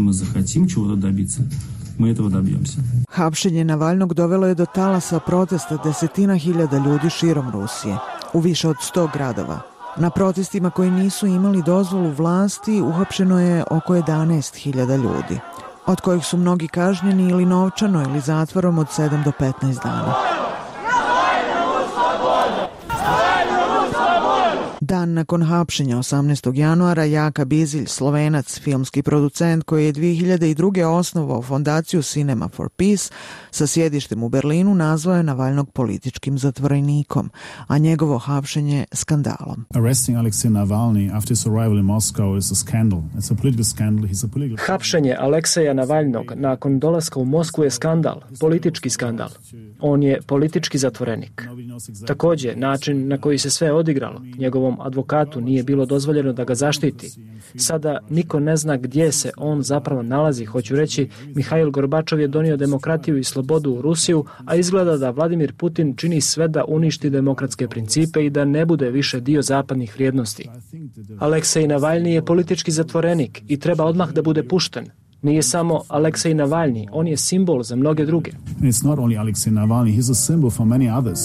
Hapšenje Navalnog dovelo je do talasa protesta desetina hiljada ljudi širom Rusije, u više od 100 gradova. Na protestima koji nisu imali dozvolu vlasti uhapšeno je oko 11.000 ljudi, od kojih su mnogi kažnjeni ili novčano ili zatvorom od 7 do 15 dana. Dan nakon hapšenja 18. januara Jaka Bizilj, Slovenac, filmski producent koji je 2002. osnovao fondaciju Cinema for Peace sa sjedištem u Berlinu, nazvao je Navalnog političkim zatvorenikom, a njegovo hapšenje skandalom. Hapšenje Alekseja Navalnog nakon dolaska u Moskvu je skandal, politički skandal. On je politički zatvorenik. Također, način na koji se sve odigralo, njegovom advokatu nije bilo dozvoljeno da ga zaštiti. Sada niko ne zna gdje se on zapravo nalazi. Hoću reći, Mihail Gorbačov je donio demokratiju i slobodu u Rusiju, a izgleda da Vladimir Putin čini sve da uništi demokratske principe i da ne bude više dio zapadnih vrijednosti. Aleksej Navalni je politički zatvorenik i treba odmah da bude pušten. Nije samo Aleksej Navalni, on je simbol za mnoge druge. It's not only Alexei Navalny, he's a symbol for many others.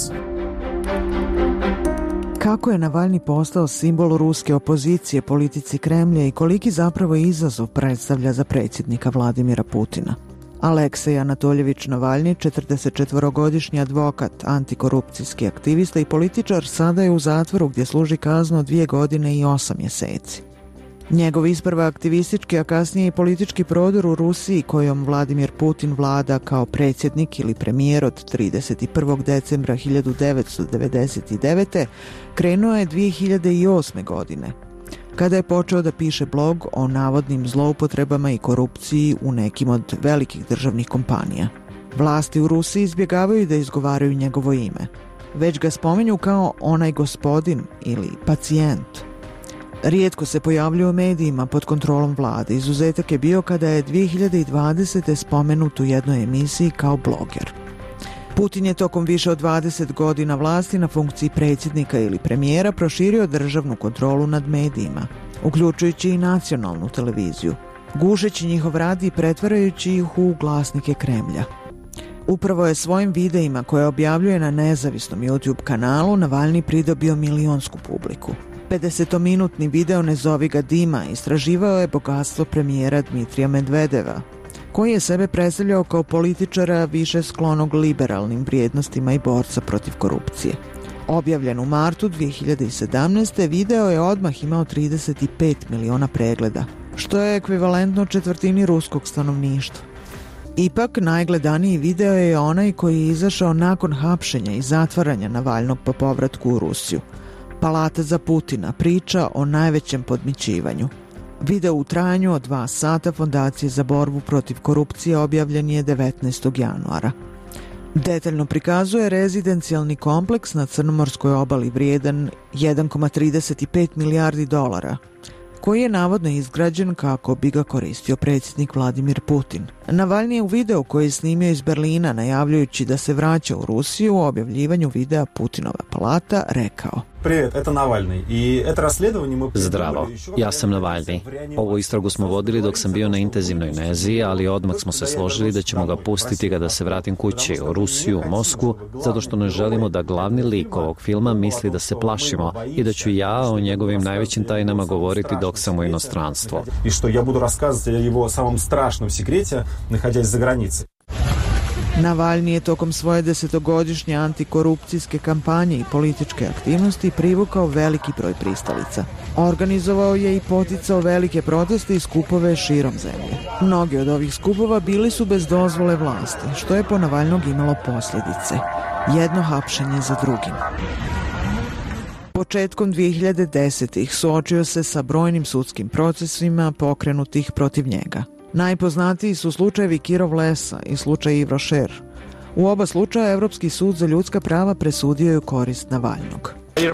Kako je Navalni postao simbol ruske opozicije politici Kremlja i koliki zapravo izazov predstavlja za predsjednika Vladimira Putina? Aleksej Anatoljević Navalni, 44-godišnji advokat, antikorupcijski aktivista i političar, sada je u zatvoru gdje služi kaznu 2 godine i 8 mjeseci. Njegov isprva aktivistički, a kasnije i politički prodor u Rusiji, kojom Vladimir Putin vlada kao predsjednik ili premijer od 31. decembra 1999. krenuo je 2008. godine, kada je počeo da piše blog o navodnim zloupotrebama i korupciji u nekim od velikih državnih kompanija. Vlasti u Rusiji izbjegavaju da izgovaraju njegovo ime, već ga spominju kao onaj gospodin ili pacijent. Rijetko se pojavljuje u medijima pod kontrolom vlade. Izuzetak je bio kada je 2020. spomenut u jednoj emisiji kao bloger. Putin je tokom više od 20 godina vlasti na funkciji predsjednika ili premijera proširio državnu kontrolu nad medijima, uključujući i nacionalnu televiziju, gušeći njihov rad i pretvarajući ih u glasnike Kremlja. Upravo je svojim videima koje objavljuje na nezavisnom YouTube kanalu Navalni pridobio milionsku publiku. 50-minutni video Ne zovi ga Dima istraživao je bogatstvo premijera Dmitrija Medvedeva, koji je sebe predstavljao kao političara više sklonog liberalnim vrijednostima i borca protiv korupcije. Objavljen u martu 2017. video je odmah imao 35 miliona pregleda, što je ekvivalentno četvrtini ruskog stanovništva. Ipak, najgledaniji video je onaj koji je izašao nakon hapšenja i zatvaranja Navalnog po povratku u Rusiju. Palata za Putina, priča o najvećem podmićivanju. Video u trajanju od 2 sata Fondacije za borbu protiv korupcije objavljen je 19. januara. Detaljno prikazuje rezidencijalni kompleks na Crnomorskoj obali vrijedan 1,35 milijardi dolara, koji je navodno izgrađen kako bi ga koristio predsjednik Vladimir Putin. Navalni je u videu koji je snimio iz Berlina, najavljujući da se vraća u Rusiju, u objavljivanju videa Putinova palata rekao: Zdravo, ja sam Navalni. Ovu istragu smo vodili dok sam bio na intenzivnoj nezi, ali odmah smo se složili da ćemo ga pustiti kada se vratim kući, u Rusiju, u Moskvu, zato što ne želimo da glavni lik ovog filma misli da se plašimo i da ću ja o njegovim najvećim tajnama govoriti dok sam u inostranstvu. I što ja budu raskazati o jeho samom strašnom sekrete, naходясь za granice. Navalni je tokom svoje 10-godišnje antikorupcijske kampanje i političke aktivnosti privukao veliki broj pristalica. Organizovao je i poticao velike proteste i skupove širom zemlje. Mnogi od ovih skupova bili su bez dozvole vlasti, što je po Navalnog imalo posljedice. Jedno hapšenje za drugim. Početkom 2010-ih suočio se sa brojnim sudskim procesima pokrenutih protiv njega. Najpoznatiji su slučajevi Kirov Lesa i slučaj Yves Rocher. U oba slučaja Evropski sud za ljudska prava presudio je u korist Navalnog.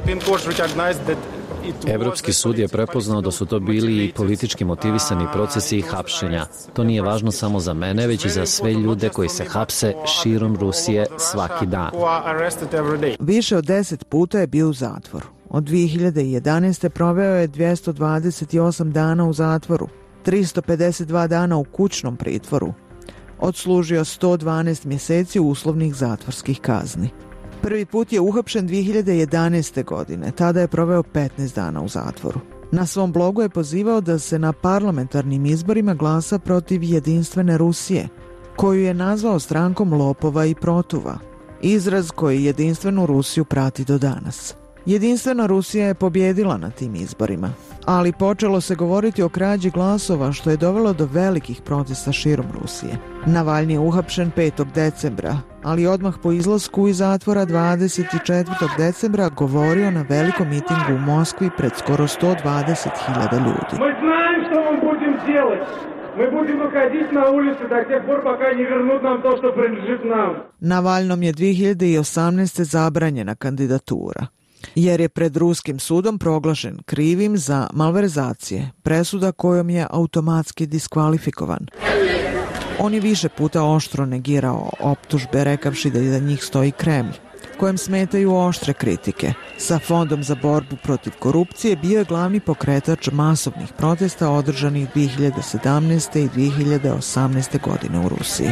Evropski sud je prepoznao da su to bili i politički motivisani procesi i hapšenja. To nije važno samo za mene, već i za sve ljude koji se hapse širom Rusije svaki dan. Više od 10 puta je bio u zatvoru. Od 2011. proveo je 228 dana u zatvoru, 352 dana u kućnom pritvoru. Odslužio 112 mjeseci uslovnih zatvorskih kazni. Prvi put je uhapšen 2011. godine, tada je proveo 15 dana u zatvoru. Na svom blogu je pozivao da se na parlamentarnim izborima glasa protiv Jedinstvene Rusije, koju je nazvao strankom lopova i protuva, izraz koji Jedinstvenu Rusiju prati do danas. Jedinstvena Rusija je pobjedila na tim izborima, ali počelo se govoriti o krađi glasova, što je dovelo do velikih protesta širom Rusije. Navalni je uhapšen 5. decembra, ali odmah po izlasku iz zatvora 24. decembra govorio na velikom mitingu u Moskvi pred skoro 120.000 ljudi. Mi znamo što vam budem делать. Mi budemo выходить na ulicu do тех пор, пока не вернут нам то, что принадлежит нам. Navalnom je 2018. zabranjena kandidatura, jer je pred ruskim sudom proglašen krivim za malverzacije, presuda kojom je automatski diskvalifikovan. On je više puta oštro negirao optužbe, rekavši da iza njih stoji Kremlj, kojem smetaju oštre kritike. Sa Fondom za borbu protiv korupcije bio je glavni pokretač masovnih protesta održanih 2017. i 2018. godine u Rusiji.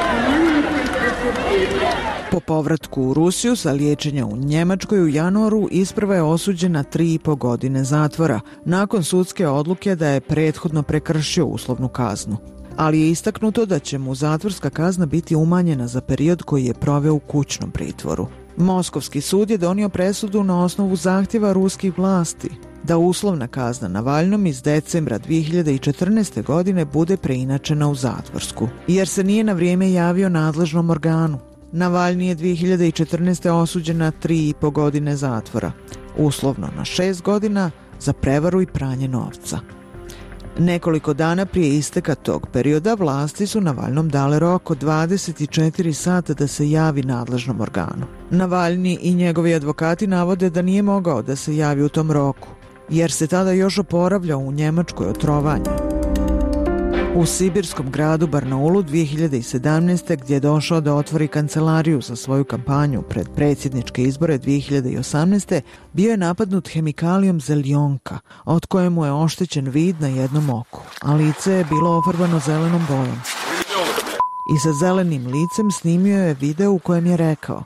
Po povratku u Rusiju sa liječenja u Njemačkoj u januaru isprva je osuđen na 3,5 godine zatvora, nakon sudske odluke da je prethodno prekršio uslovnu kaznu. Ali je istaknuto da će mu zatvorska kazna biti umanjena za period koji je proveo u kućnom pritvoru. Moskovski sud je donio presudu na osnovu zahtjeva ruskih vlasti da uslovna kazna Navalnom iz decembra 2014. godine bude preinačena u zatvorsku, jer se nije na vrijeme javio nadležnom organu. Navalni je 2014. osuđen na 3,5 godine zatvora, uslovno na 6 godina za prevaru i pranje novca. Nekoliko dana prije isteka tog perioda vlasti su Navalnom dale rok od 24 sata da se javi nadležnom organu. Navalni i njegovi advokati navode da nije mogao da se javi u tom roku, jer se tada još oporavljao u Njemačkoj od trovanja. U sibirskom gradu Barnaulu 2017. gdje je došao da otvori kancelariju za svoju kampanju pred predsjedničke izbore 2018. bio je napadnut hemikalijom zeljonka, od koje mu je oštećen vid na jednom oku, a lice je bilo ofarbano zelenom bojom. I sa zelenim licem snimio je video u kojem je rekao: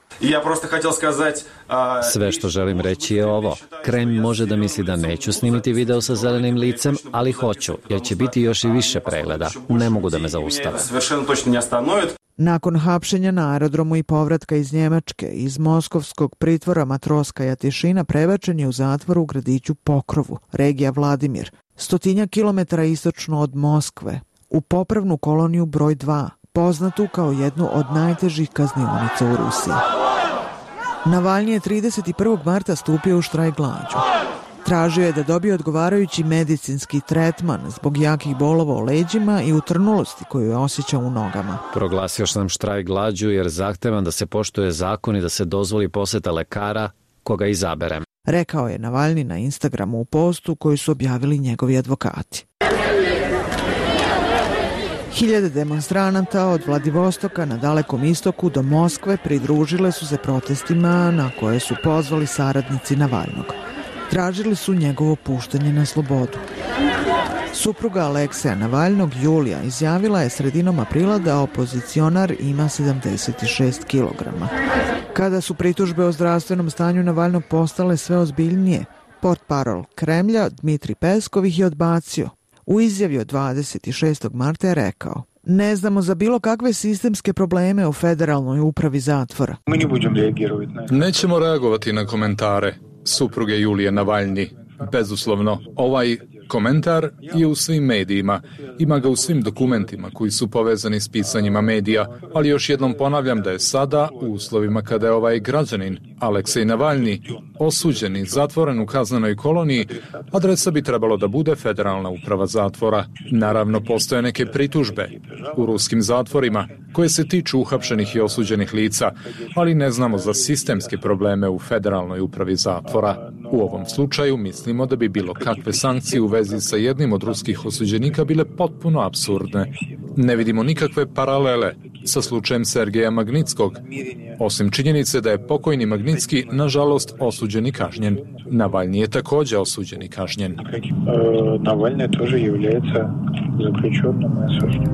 Sve što želim reći je ovo. Kremlj može da misli da neću snimiti video sa zelenim licem, ali hoću, jer će biti još i više pregleda. Ne mogu da me zaustave. Nakon hapšenja na aerodromu i povratka iz Njemačke, iz moskovskog pritvora Matroskaja Tišina prebačen je u zatvor u gradiću Pokrovu, regija Vladimir, 100 kilometara istočno od Moskve, u popravnu koloniju broj 2, poznatu kao jednu od najtežih kaznionica u Rusiji. Navalni je 31. marta stupio u štrajk glađu. Tražio je da dobije odgovarajući medicinski tretman zbog jakih bolova u leđima i utrnulosti koju je osjećao u nogama. Proglasio sam štrajk glađu jer zahtevam da se poštuje zakon i da se dozvoli poseta lekara koga izaberem, rekao je Navalni na Instagramu u postu koji su objavili njegovi advokati. Hiljade demonstranata od Vladivostoka na Dalekom istoku do Moskve pridružile su se protestima na koje su pozvali saradnici Navalnog. Tražili su njegovo puštanje na slobodu. Supruga Alekseja Navalnog, Julija, izjavila je sredinom aprila da opozicionar ima 76 kilograma. Kada su pritužbe o zdravstvenom stanju Navalnog postale sve ozbiljnije, portparol Kremlja Dmitrij Peskov ih je odbacio. U izjavi od 26. marta je rekao: Ne znamo za bilo kakve sistemske probleme u Federalnoj upravi zatvora. Nećemo reagovati na komentare supruge Julije Navalni. Bezuslovno, ovaj komentar je u svim medijima, ima ga u svim dokumentima koji su povezani s pisanjima medija, ali još jednom ponavljam da je sada, u uslovima kada je ovaj građanin, Aleksej Navalni, osuđen i zatvoren u kaznenoj koloniji, adresa bi trebalo da bude Federalna uprava zatvora. Naravno, postoje neke pritužbe u ruskim zatvorima koje se tiču uhapšenih i osuđenih lica, ali ne znamo za sistemske probleme u Federalnoj upravi zatvora. U ovom slučaju mislimo da bi bilo kakve sankcije u vezi sa jednim od ruskih osuđenika bile potpuno apsurdne. Ne vidimo nikakve paralele sa slučajem Sergeja Magnitskog, osim činjenice da je pokojni Magnitski nažalost osuđen i kažnjen. Navalni je također osuđen i kažnjen. Navalni također je zaključenim i osuđen.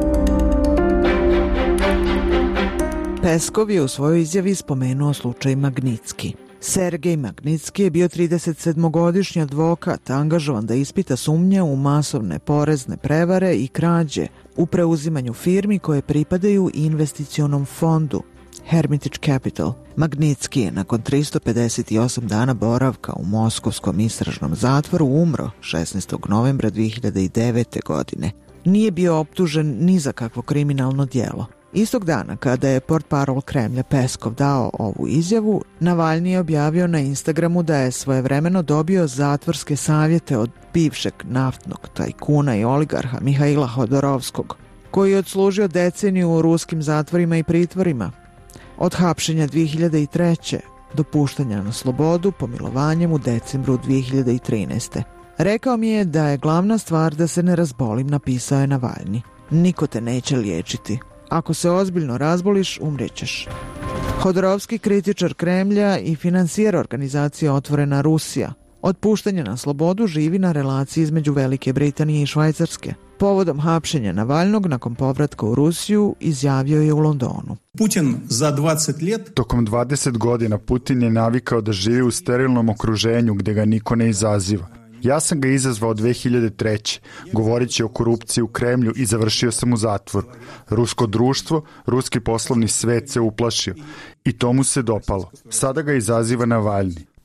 Peskov je u svojoj izjavi spomenuo slučaj Magnitski. Sergej Magnitski je bio 37-godišnji advokat, angažovan da ispita sumnje u masovne porezne prevare i krađe u preuzimanju firmi koje pripadaju investicionom fondu Hermitage Capital. Magnitski je nakon 358 dana boravka u moskovskom istražnom zatvoru umro 16. novembra 2009. godine. Nije bio optužen ni za kakvo kriminalno djelo. Istog dana, kada je portparol Kremlja Peskov dao ovu izjavu, Navalni je objavio na Instagramu da je svojevremeno dobio zatvorske savjete od bivšeg naftnog tajkuna i oligarha Mihaila Hodorovskog, koji je odslužio deceniju u ruskim zatvorima i pritvorima. Od hapšenja 2003. do puštanja na slobodu pomilovanjem u decembru 2013. Rekao mi je da je glavna stvar da se ne razbolim, napisao je Navalni. Niko te neće liječiti. Ako se ozbiljno razboliš, umrećeš. Hodorovski, kritičar Kremlja i financijer organizacije Otvorena Rusija, od puštanja na slobodu živi na relaciji između Velike Britanije i Švajcarske. Povodom hapšenja Navalnog nakon povratka u Rusiju izjavio je u Londonu. Putin za 20 let... Tokom 20 godina Putin je navikao da živi u sterilnom okruženju gdje ga niko ne izaziva. Ja sam ga izazvao 2003. govoreći o korupciji u Kremlju i završio sam u zatvoru. Rusko društvo, ruski poslovni svet se uplašio i to mu se dopalo. Sada ga izaziva Navalni.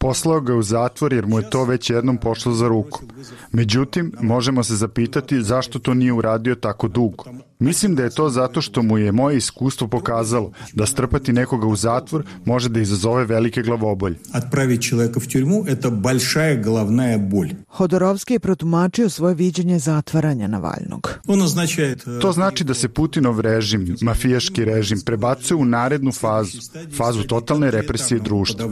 Poslao ga u zatvor jer mu je to već jednom pošlo za ruku. Međutim, možemo se zapitati zašto to nije uradio tako dugo. Mislim da je to zato što mu je moje iskustvo pokazalo da strpati nekoga u zatvor može da izazove velike glavobolje. Отправить человека в тюрьму – это большая головная боль. Hodorovski je protumačio svoje viđenje zatvaranja Navalnog. To znači da se Putinov režim, mafijaški režim, prebacuje u narednu fazu, fazu totalne represije društva.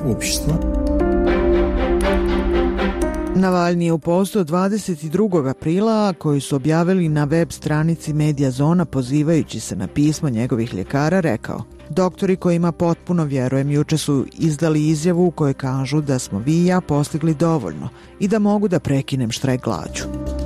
Navalni je u postu od 22. aprila, koji su objavili na web stranici Media Zona pozivajući se na pismo njegovih ljekara, rekao: doktori kojima potpuno vjerujem juče su izdali izjavu u kojoj kažu da smo vi i ja postigli dovoljno i da mogu da prekinem štrajk glađu.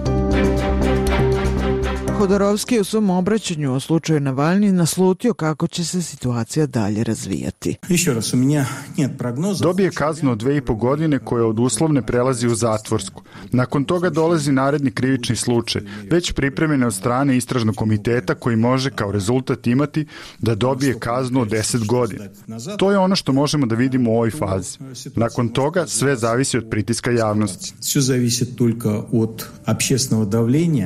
Hodorovski je u svom obraćanju o slučaju Navalni naslutio kako će se situacija dalje razvijati. Dobije kaznu od 2,5 godine koja od uslovne prelazi u zatvorsku. Nakon toga dolazi naredni krivični slučaj, već pripremljen od strane istražnog komiteta koji može kao rezultat imati da dobije kaznu od 10 godina. To je ono što možemo da vidimo u ovoj fazi. Nakon toga sve zavisi od pritiska javnosti. Sve zavisi только od общественного давления.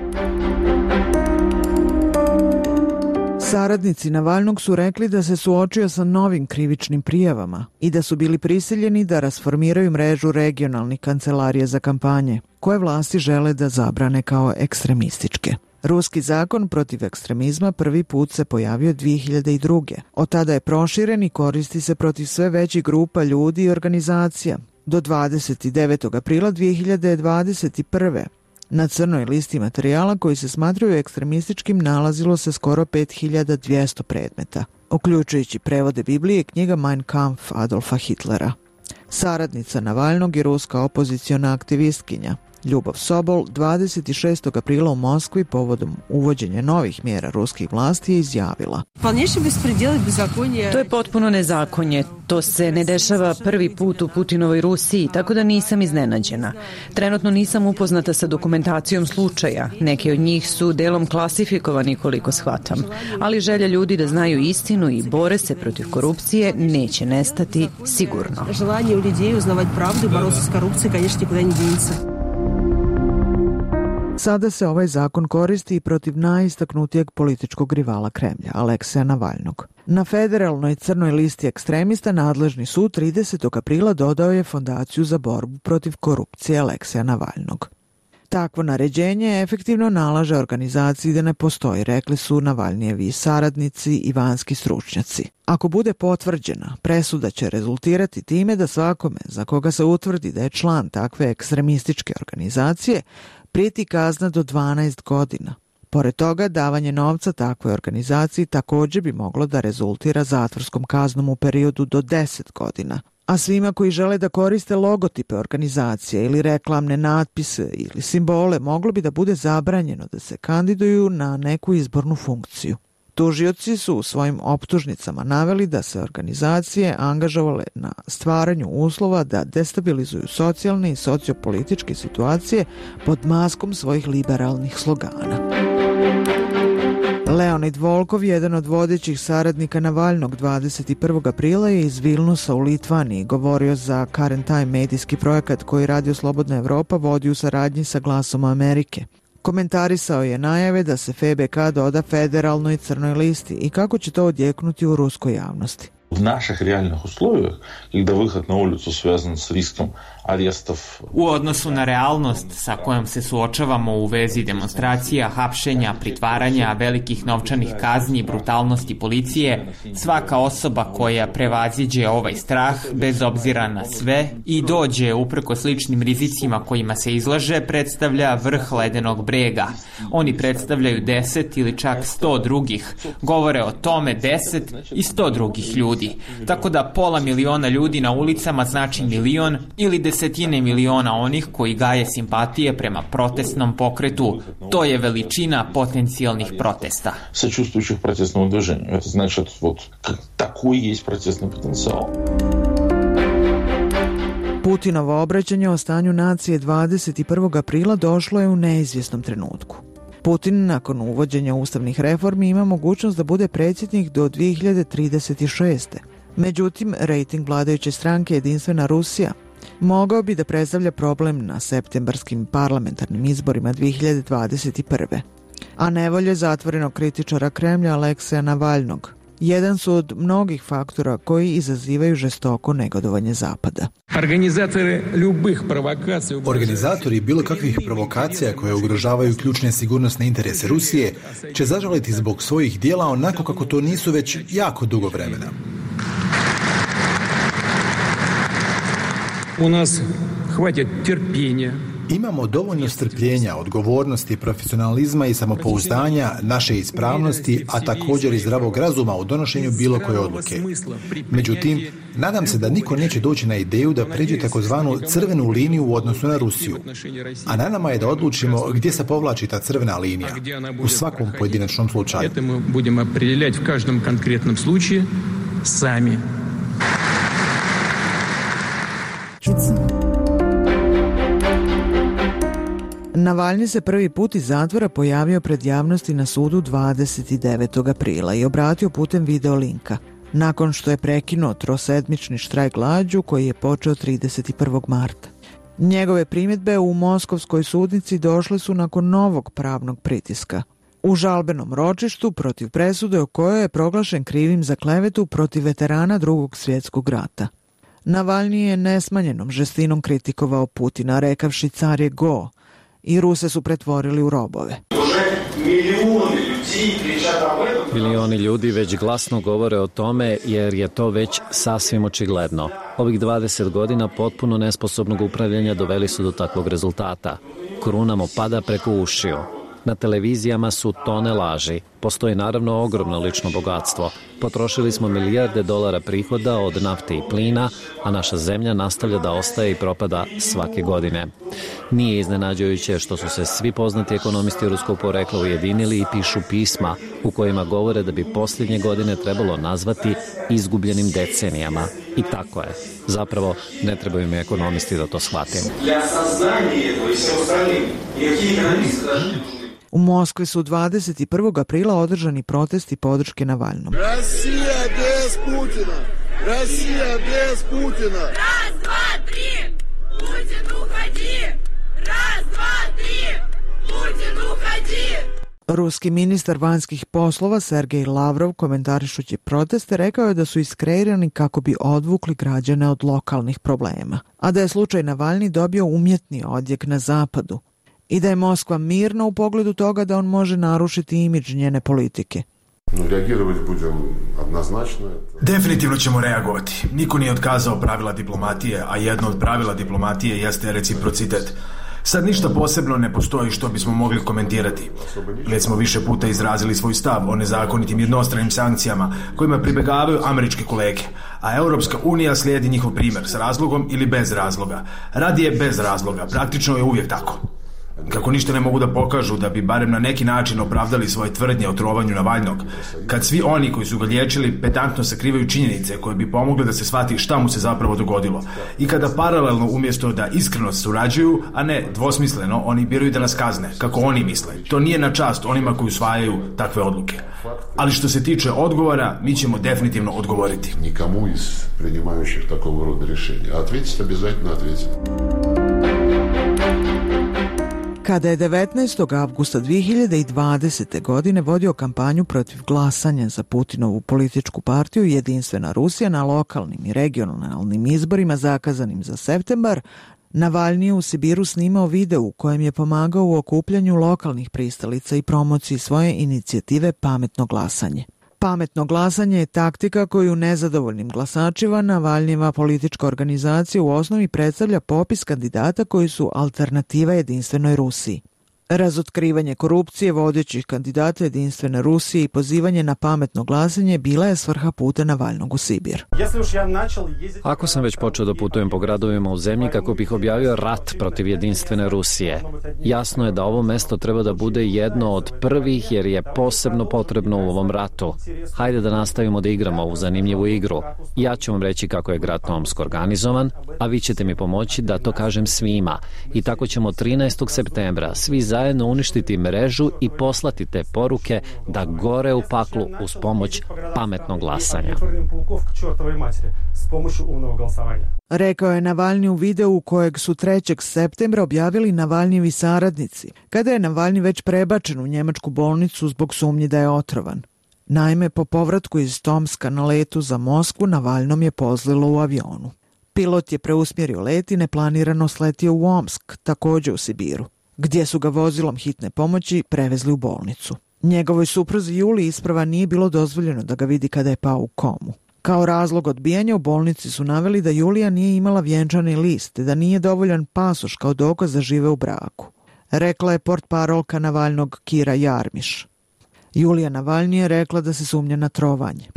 Saradnici Navalnog su rekli da se suočio sa novim krivičnim prijavama i da su bili prisiljeni da rasformiraju mrežu regionalnih kancelarija za kampanje, koje vlasti žele da zabrane kao ekstremističke. Ruski zakon protiv ekstremizma prvi put se pojavio 2002. Od tada je proširen i koristi se protiv sve većih grupa ljudi i organizacija. Do 29. aprila 2021. Na crnoj listi materijala koji se smatraju ekstremističkim nalazilo se skoro 5200 predmeta, uključujući prevode Biblije i knjiga Mein Kampf Adolfa Hitlera. Saradnica Navalnog i ruska opoziciona aktivistkinja Ljubov Sobol 26. aprila u Moskvi povodom uvođenja novih mjera ruskih vlasti je izjavila: to je potpuno nezakonje. To se ne dešava prvi put u Putinovoj Rusiji, tako da nisam iznenađena. Trenutno nisam upoznata sa dokumentacijom slučaja. Neki od njih su delom klasifikovani koliko shvatam. Ali želja ljudi da znaju istinu i bore se protiv korupcije neće nestati sigurno. Желание у людей узнавать правду и бороться с коррупцией, конечно, никуда не денется. Sada se ovaj zakon koristi i protiv najistaknutijeg političkog rivala Kremlja, Alekseja Navalnog. Na federalnoj crnoj listi ekstremista nadležni sud 30. aprila dodao je Fondaciju za borbu protiv korupcije Alekseja Navalnog. Takvo naređenje efektivno nalaže organizaciji da ne postoji, rekli su Navalnijevi saradnici i vanjski stručnjaci. Ako bude potvrđena, presuda će rezultirati time da svakome za koga se utvrdi da je član takve ekstremističke organizacije prijeti kazna do 12 godina. Pored toga, davanje novca takvoj organizaciji također bi moglo da rezultira zatvorskom kaznom u periodu do 10 godina. A svima koji žele da koriste logotipe organizacije ili reklamne natpise ili simbole moglo bi da bude zabranjeno da se kandiduju na neku izbornu funkciju. Tužioci su u svojim optužnicama naveli da se organizacije angažovale na stvaranju uslova da destabilizuju socijalne i sociopolitičke situacije pod maskom svojih liberalnih slogana. Leonid Volkov, jedan od vodećih saradnika Navalnog, 21. aprila je iz Vilnusa u Litvaniji govorio za Current Time medijski projekat koji Radio Slobodna Evropa vodi u saradnji sa Glasom Amerike. Komentarisao je najave da se FBK doda federalnoj crnoj listi i kako će to odjeknuti u ruskoj javnosti. В наших реальных условиях, когда выход на улицу связан с риском арестов. U odnosu na realnost sa kojom se suočavamo u vezi demonstracija, hapšenja, pritvaranja, velikih novčanih kazni i brutalnosti policije, svaka osoba koja prevaziđe ovaj strah, bez obzira na sve, i dođe uprkos sličnim rizicima kojima se izlaže, predstavlja vrh ledenog brega. Oni predstavljaju 10 ili čak 100 drugih. Govore o tome 10 i 100 drugih ljudi. Tako da 500.000 ljudi na ulicama znači 1.000.000 ili desetine miliona onih koji gaje simpatije prema protestnom pokretu. To je veličina potencijalnih protesta. Сочувствующих протестному движению. Это значит, вот такой есть протестный потенциал. Putinovo obraćanje o stanju nacije 21. aprila došlo je u neizvjesnom trenutku. Putin nakon uvođenja ustavnih reformi ima mogućnost da bude predsjednik do 2036. Međutim, rejting vladajuće stranke Jedinstvena Rusija mogao bi da predstavlja problem na septembarskim parlamentarnim izborima 2021. A nevolje zatvorenog kritičara Kremlja Alekseja Navalnog jedan su od mnogih faktora koji izazivaju žestoko negodovanje Zapada. Organizatori bilo kakvih provokacija koje ugrožavaju ključne sigurnosne interese Rusije će zažaliti zbog svojih dijela onako kako to nisu već jako dugo vremena. Imamo dovoljno strpljenja, odgovornosti, profesionalizma i samopouzdanja, naše ispravnosti, a također i zdravog razuma u donošenju bilo koje odluke. Međutim, nadam se da niko neće doći na ideju da pređe takozvanu crvenu liniju u odnosu na Rusiju. A na nama je da odlučimo gdje se povlači ta crvena linija u svakom pojedinačnom slučaju. Navalni se prvi put iz zatvora pojavio pred javnosti na sudu 29. aprila i obratio putem video linka, nakon što je prekinuo trosedmični štrajk glađu koji je počeo 31. marta. Njegove primjedbe u moskovskoj sudnici došle su nakon novog pravnog pritiska. U žalbenom ročištu protiv presude o kojoj je proglašen krivim za klevetu protiv veterana Drugog svjetskog rata. Navalni je nesmanjenom žestinom kritikovao Putina, rekavši car je go, i Ruse su pretvorili u robove. Milioni ljudi već glasno govore o tome jer je to već sasvim očigledno. Ovih 20 godina potpuno nesposobnog upravljanja doveli su do takvog rezultata. Kruna mu pada preko ušiju. Na televizijama su tone laži. Postoji naravno ogromno lično bogatstvo. Potrošili smo milijarde dolara prihoda od nafte i plina, a naša zemlja nastavlja da ostaje i propada svake godine. Nije iznenađujuće što su se svi poznati ekonomisti ruskog porekla ujedinili i pišu pisma u kojima govore da bi posljednje godine trebalo nazvati izgubljenim decenijama. I tako je. Zapravo, ne trebaju mi ekonomisti da to shvate. U Moskvi su 21. aprila održani protesti podrške Navalnom. Rusija bez Putina! Rusija bez Putina! Raz, dva, tri! Putin uhodi! Raz, dva, tri! Putin uhodi! Ruski ministar vanjskih poslova Sergej Lavrov, komentarišući proteste, rekao je da su iskreirani kako bi odvukli građane od lokalnih problema, a da je slučaj Navalni dobio umjetni odjek na zapadu i da je Moskva mirna u pogledu toga da on može narušiti imidž njene politike. Definitivno ćemo reagovati. Niko nije otkazao pravila diplomatije, a jedno od pravila diplomatije jeste reciprocitet. Sad ništa posebno ne postoji što bismo mogli komentirati. Već smo više puta izrazili svoj stav o nezakonitim jednostranim sankcijama kojima pribegavaju američke kolege, a Europska unija slijedi njihov primjer s razlogom ili bez razloga. Radije bez razloga, praktično je uvijek tako. Kako ništa ne mogu da pokažu da bi barem na neki način opravdali svoje tvrdnje o trovanju Navalnog, kad svi oni koji su ga liječili pedantno sakrivaju činjenice koje bi pomogle da se shvati šta mu se zapravo dogodilo, i kada paralelno umjesto da iskreno surađuju, a ne dvosmisleno, oni biraju da nas kazne, kako oni misle. To nije na čast onima koji usvajaju takve odluke. Ali što se tiče odgovora, mi ćemo definitivno odgovoriti. Nikomu iz priнимающих такого рода решения. Ответить обязательно ответить. Kada je 19. avgusta 2020. godine vodio kampanju protiv glasanja za Putinovu političku partiju Jedinstvena Rusija na lokalnim i regionalnim izborima zakazanim za septembar, Navalni je u Sibiru snimao video u kojem je pomagao u okupljanju lokalnih pristalica i promociji svoje inicijative Pametno glasanje. Pametno glasanje je taktika koju nezadovoljnim glasačima Navalnjeva politička organizacija u osnovi predstavlja popis kandidata koji su alternativa Jedinstvenoj Rusiji. Razotkrivanje korupcije vodećih kandidata Jedinstvene Rusije i pozivanje na pametno glasanje bila je svrha puta Navalnog u Sibir. Ako sam već počeo da putujem po gradovima u zemlji kako bih objavio rat protiv Jedinstvene Rusije, jasno je da ovo mesto treba da bude jedno od prvih jer je posebno potrebno u ovom ratu. Hajde da nastavimo da igramo ovu zanimljivu igru. Ja ću vam reći kako je grad Tomsk organizovan, a vi ćete mi pomoći da to kažem svima. I tako ćemo 13. septembra svi zajedno uništiti mrežu i poslati te poruke da gore u paklu uz pomoć pametnog glasanja. Rekao je Navalni u videu kojeg su 3. septembra objavili Navalnijevi saradnici, kada je Navalni već prebačen u njemačku bolnicu zbog sumnji da je otrovan. Naime, po povratku iz Tomska na letu za Moskvu, Navalnom je pozlilo u avionu. Pilot je preusmjerio let i neplanirano sletio u Omsk, također u Sibiru, gdje su ga vozilom hitne pomoći prevezli u bolnicu. Njegovoj supruzi Juliji isprva nije bilo dozvoljeno da ga vidi kada je pao u komu. Kao razlog odbijanja u bolnici su naveli da Julija nije imala vjenčani list te da nije dovoljan pasoš kao dokaz da žive u braku. Rekla je portparolka Navalnog Kira Jarmiš. Julija Navalni je rekla da se sumnja na trovanje.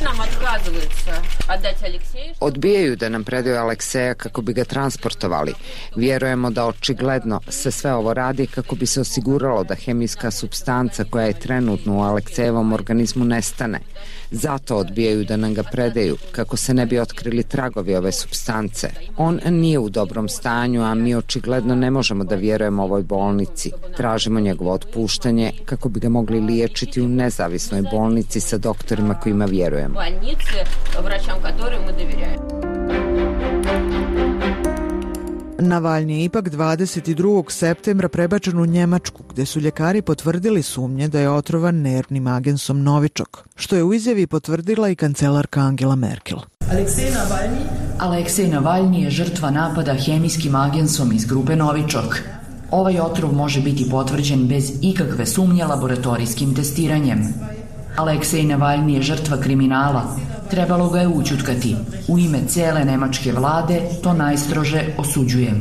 Odbijaju da nam predaju Alekseja kako bi ga transportovali. Vjerujemo da očigledno se sve ovo radi kako bi se osiguralo da hemijska supstanca koja je trenutno u Aleksejevom organizmu nestane. Zato odbijaju da nam ga predaju kako se ne bi otkrili tragovi ove supstance. On nije u dobrom stanju, a mi očigledno ne možemo da vjerujemo ovoj bolnici. Tražimo njegovo otpuštanje kako bi ga mogli liječiti u nezavisnoj bolnici sa doktorima kojima vjerujemo. Navalni je ipak 22. septembra prebačen u Njemačku, gdje su ljekari potvrdili sumnje da je otrovan nervnim agensom Novičok, što je u izjavi potvrdila i kancelarka Angela Merkel. Aleksej Navalni je žrtva napada hemijskim agensom iz grupe Novičok. Ovaj otrov može biti potvrđen bez ikakve sumnje laboratorijskim testiranjem. Aleksej Navalni je žrtva kriminala. Trebalo ga je ućutkati. U ime cijele nemačke vlade to najstrože osuđujem.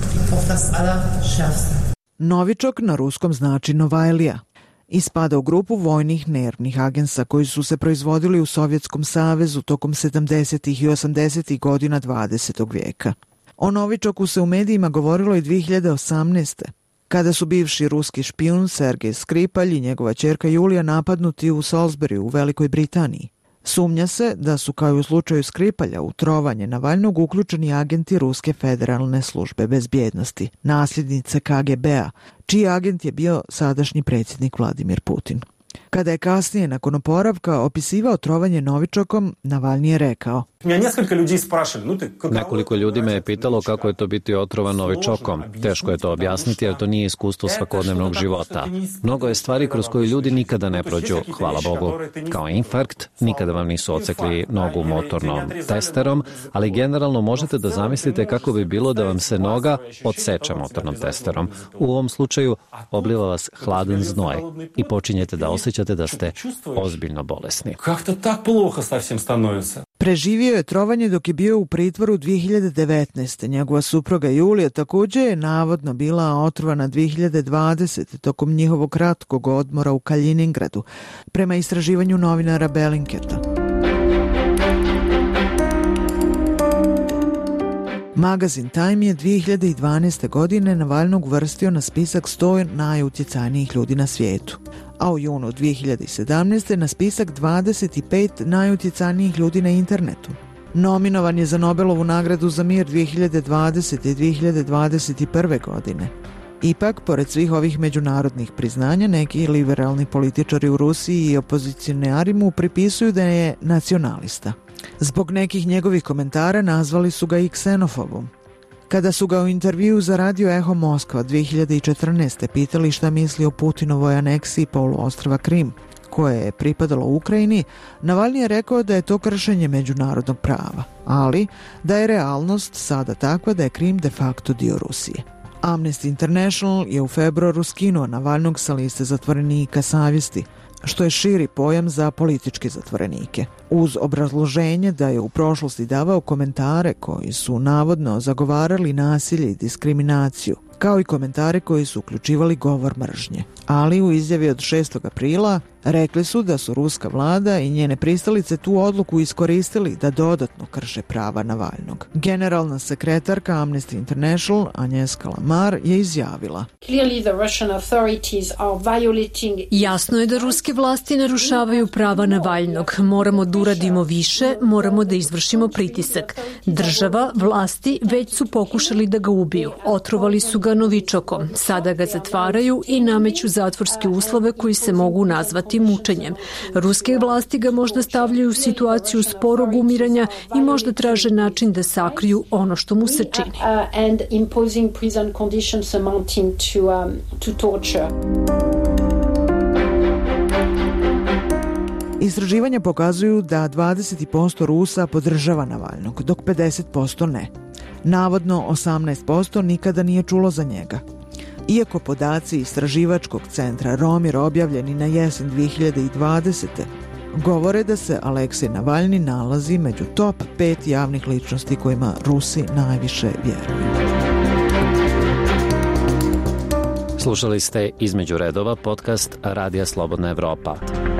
Novičok na ruskom znači Novajlija i spada u grupu vojnih nervnih agensa koji su se proizvodili u Sovjetskom savezu tokom 70. i 80. godina 20. vijeka. O Novičoku se u medijima govorilo i 2018. kada su bivši ruski špijun Sergej Skripalj i njegova ćerka Julija napadnuti u Salisburyu u Velikoj Britaniji. Sumnja se da su, kao i u slučaju Skripalja, u trovanje Navalnog uključeni agenti Ruske federalne službe bezbjednosti, nasljednice KGB-a, čiji agent je bio sadašnji predsjednik Vladimir Putin. Kada je kasnije, nakon oporavka, opisivao trovanje Novičokom, Navalni je rekao: Nekoliko ljudi me je pitalo kako je to biti otrovan Novičokom. Teško je to objasniti jer to nije iskustvo svakodnevnog života. Mnogo je stvari kroz koje ljudi nikada ne prođu, hvala Bogu. Kao infarkt, nikada vam nisu odsekli nogu motornom testerom, ali generalno možete da zamislite kako bi bilo da vam se noga odseče motornom testerom. U ovom slučaju obliva vas hladan znoj i počinjete da osjećate da ste ozbiljno bolesni. Preživio je trovanje dok je bio u pritvoru 2019. Njegova supruga Julija također je navodno bila otrovana 2020. tokom njihovog kratkog odmora u Kaliningradu, prema istraživanju novinara Bellinketa. Magazin Time je 2012. godine Navalnog uvrstio na spisak 100 najutjecajnijih ljudi na svijetu, a u junu 2017. na spisak 25 najutjecajnijih ljudi na internetu. Nominovan je za Nobelovu nagradu za mir 2020. i 2021. godine. Ipak, pored svih ovih međunarodnih priznanja, neki liberalni političari u Rusiji i opozicionari mu pripisuju da je nacionalista. Zbog nekih njegovih komentara nazvali su ga i ksenofobom. Kada su ga u intervju za radio Eho Moskva 2014. pitali šta misli o Putinovoj aneksiji poluostrva Krim, koje je pripadalo Ukrajini, Navalni je rekao da je to kršenje međunarodnog prava, ali da je realnost sada takva da je Krim de facto dio Rusije. Amnesty International je u februaru skinuo Navalnog sa liste zatvorenika savjesti, što je širi pojam za političke zatvorenike, uz obrazloženje da je u prošlosti davao komentare koji su navodno zagovarali nasilje i diskriminaciju, kao i komentare koji su uključivali govor mržnje. Ali u izjavi od 6. aprila rekli su da su ruska vlada i njene pristalice tu odluku iskoristili da dodatno krše prava Navalnog. Generalna sekretarka Amnesty International Agnieszka Lamar je izjavila: Jasno je da ruske vlasti narušavaju prava Navalnog. Moramo da uradimo više, moramo da izvršimo pritisak. Država, vlasti već su pokušali da ga ubiju. Otrovali su ga ga novičokom. Sada ga zatvaraju i nameću zatvorske uslove koji se mogu nazvati mučenjem. Ruske vlasti ga možda stavljaju u situaciju sporog umiranja i možda traže način da sakriju ono što mu se čini. Istraživanja pokazuju da 20% Rusa podržava Navalnog, dok 50% ne. Navodno 18% nikada nije čulo za njega. Iako podaci istraživačkog centra Romir objavljeni na jesen 2020. govore da se Aleksej Navalni nalazi među top 5 javnih ličnosti kojima Rusi najviše vjeruju. Slušali ste Između redova podcast Radija Slobodna Evropa.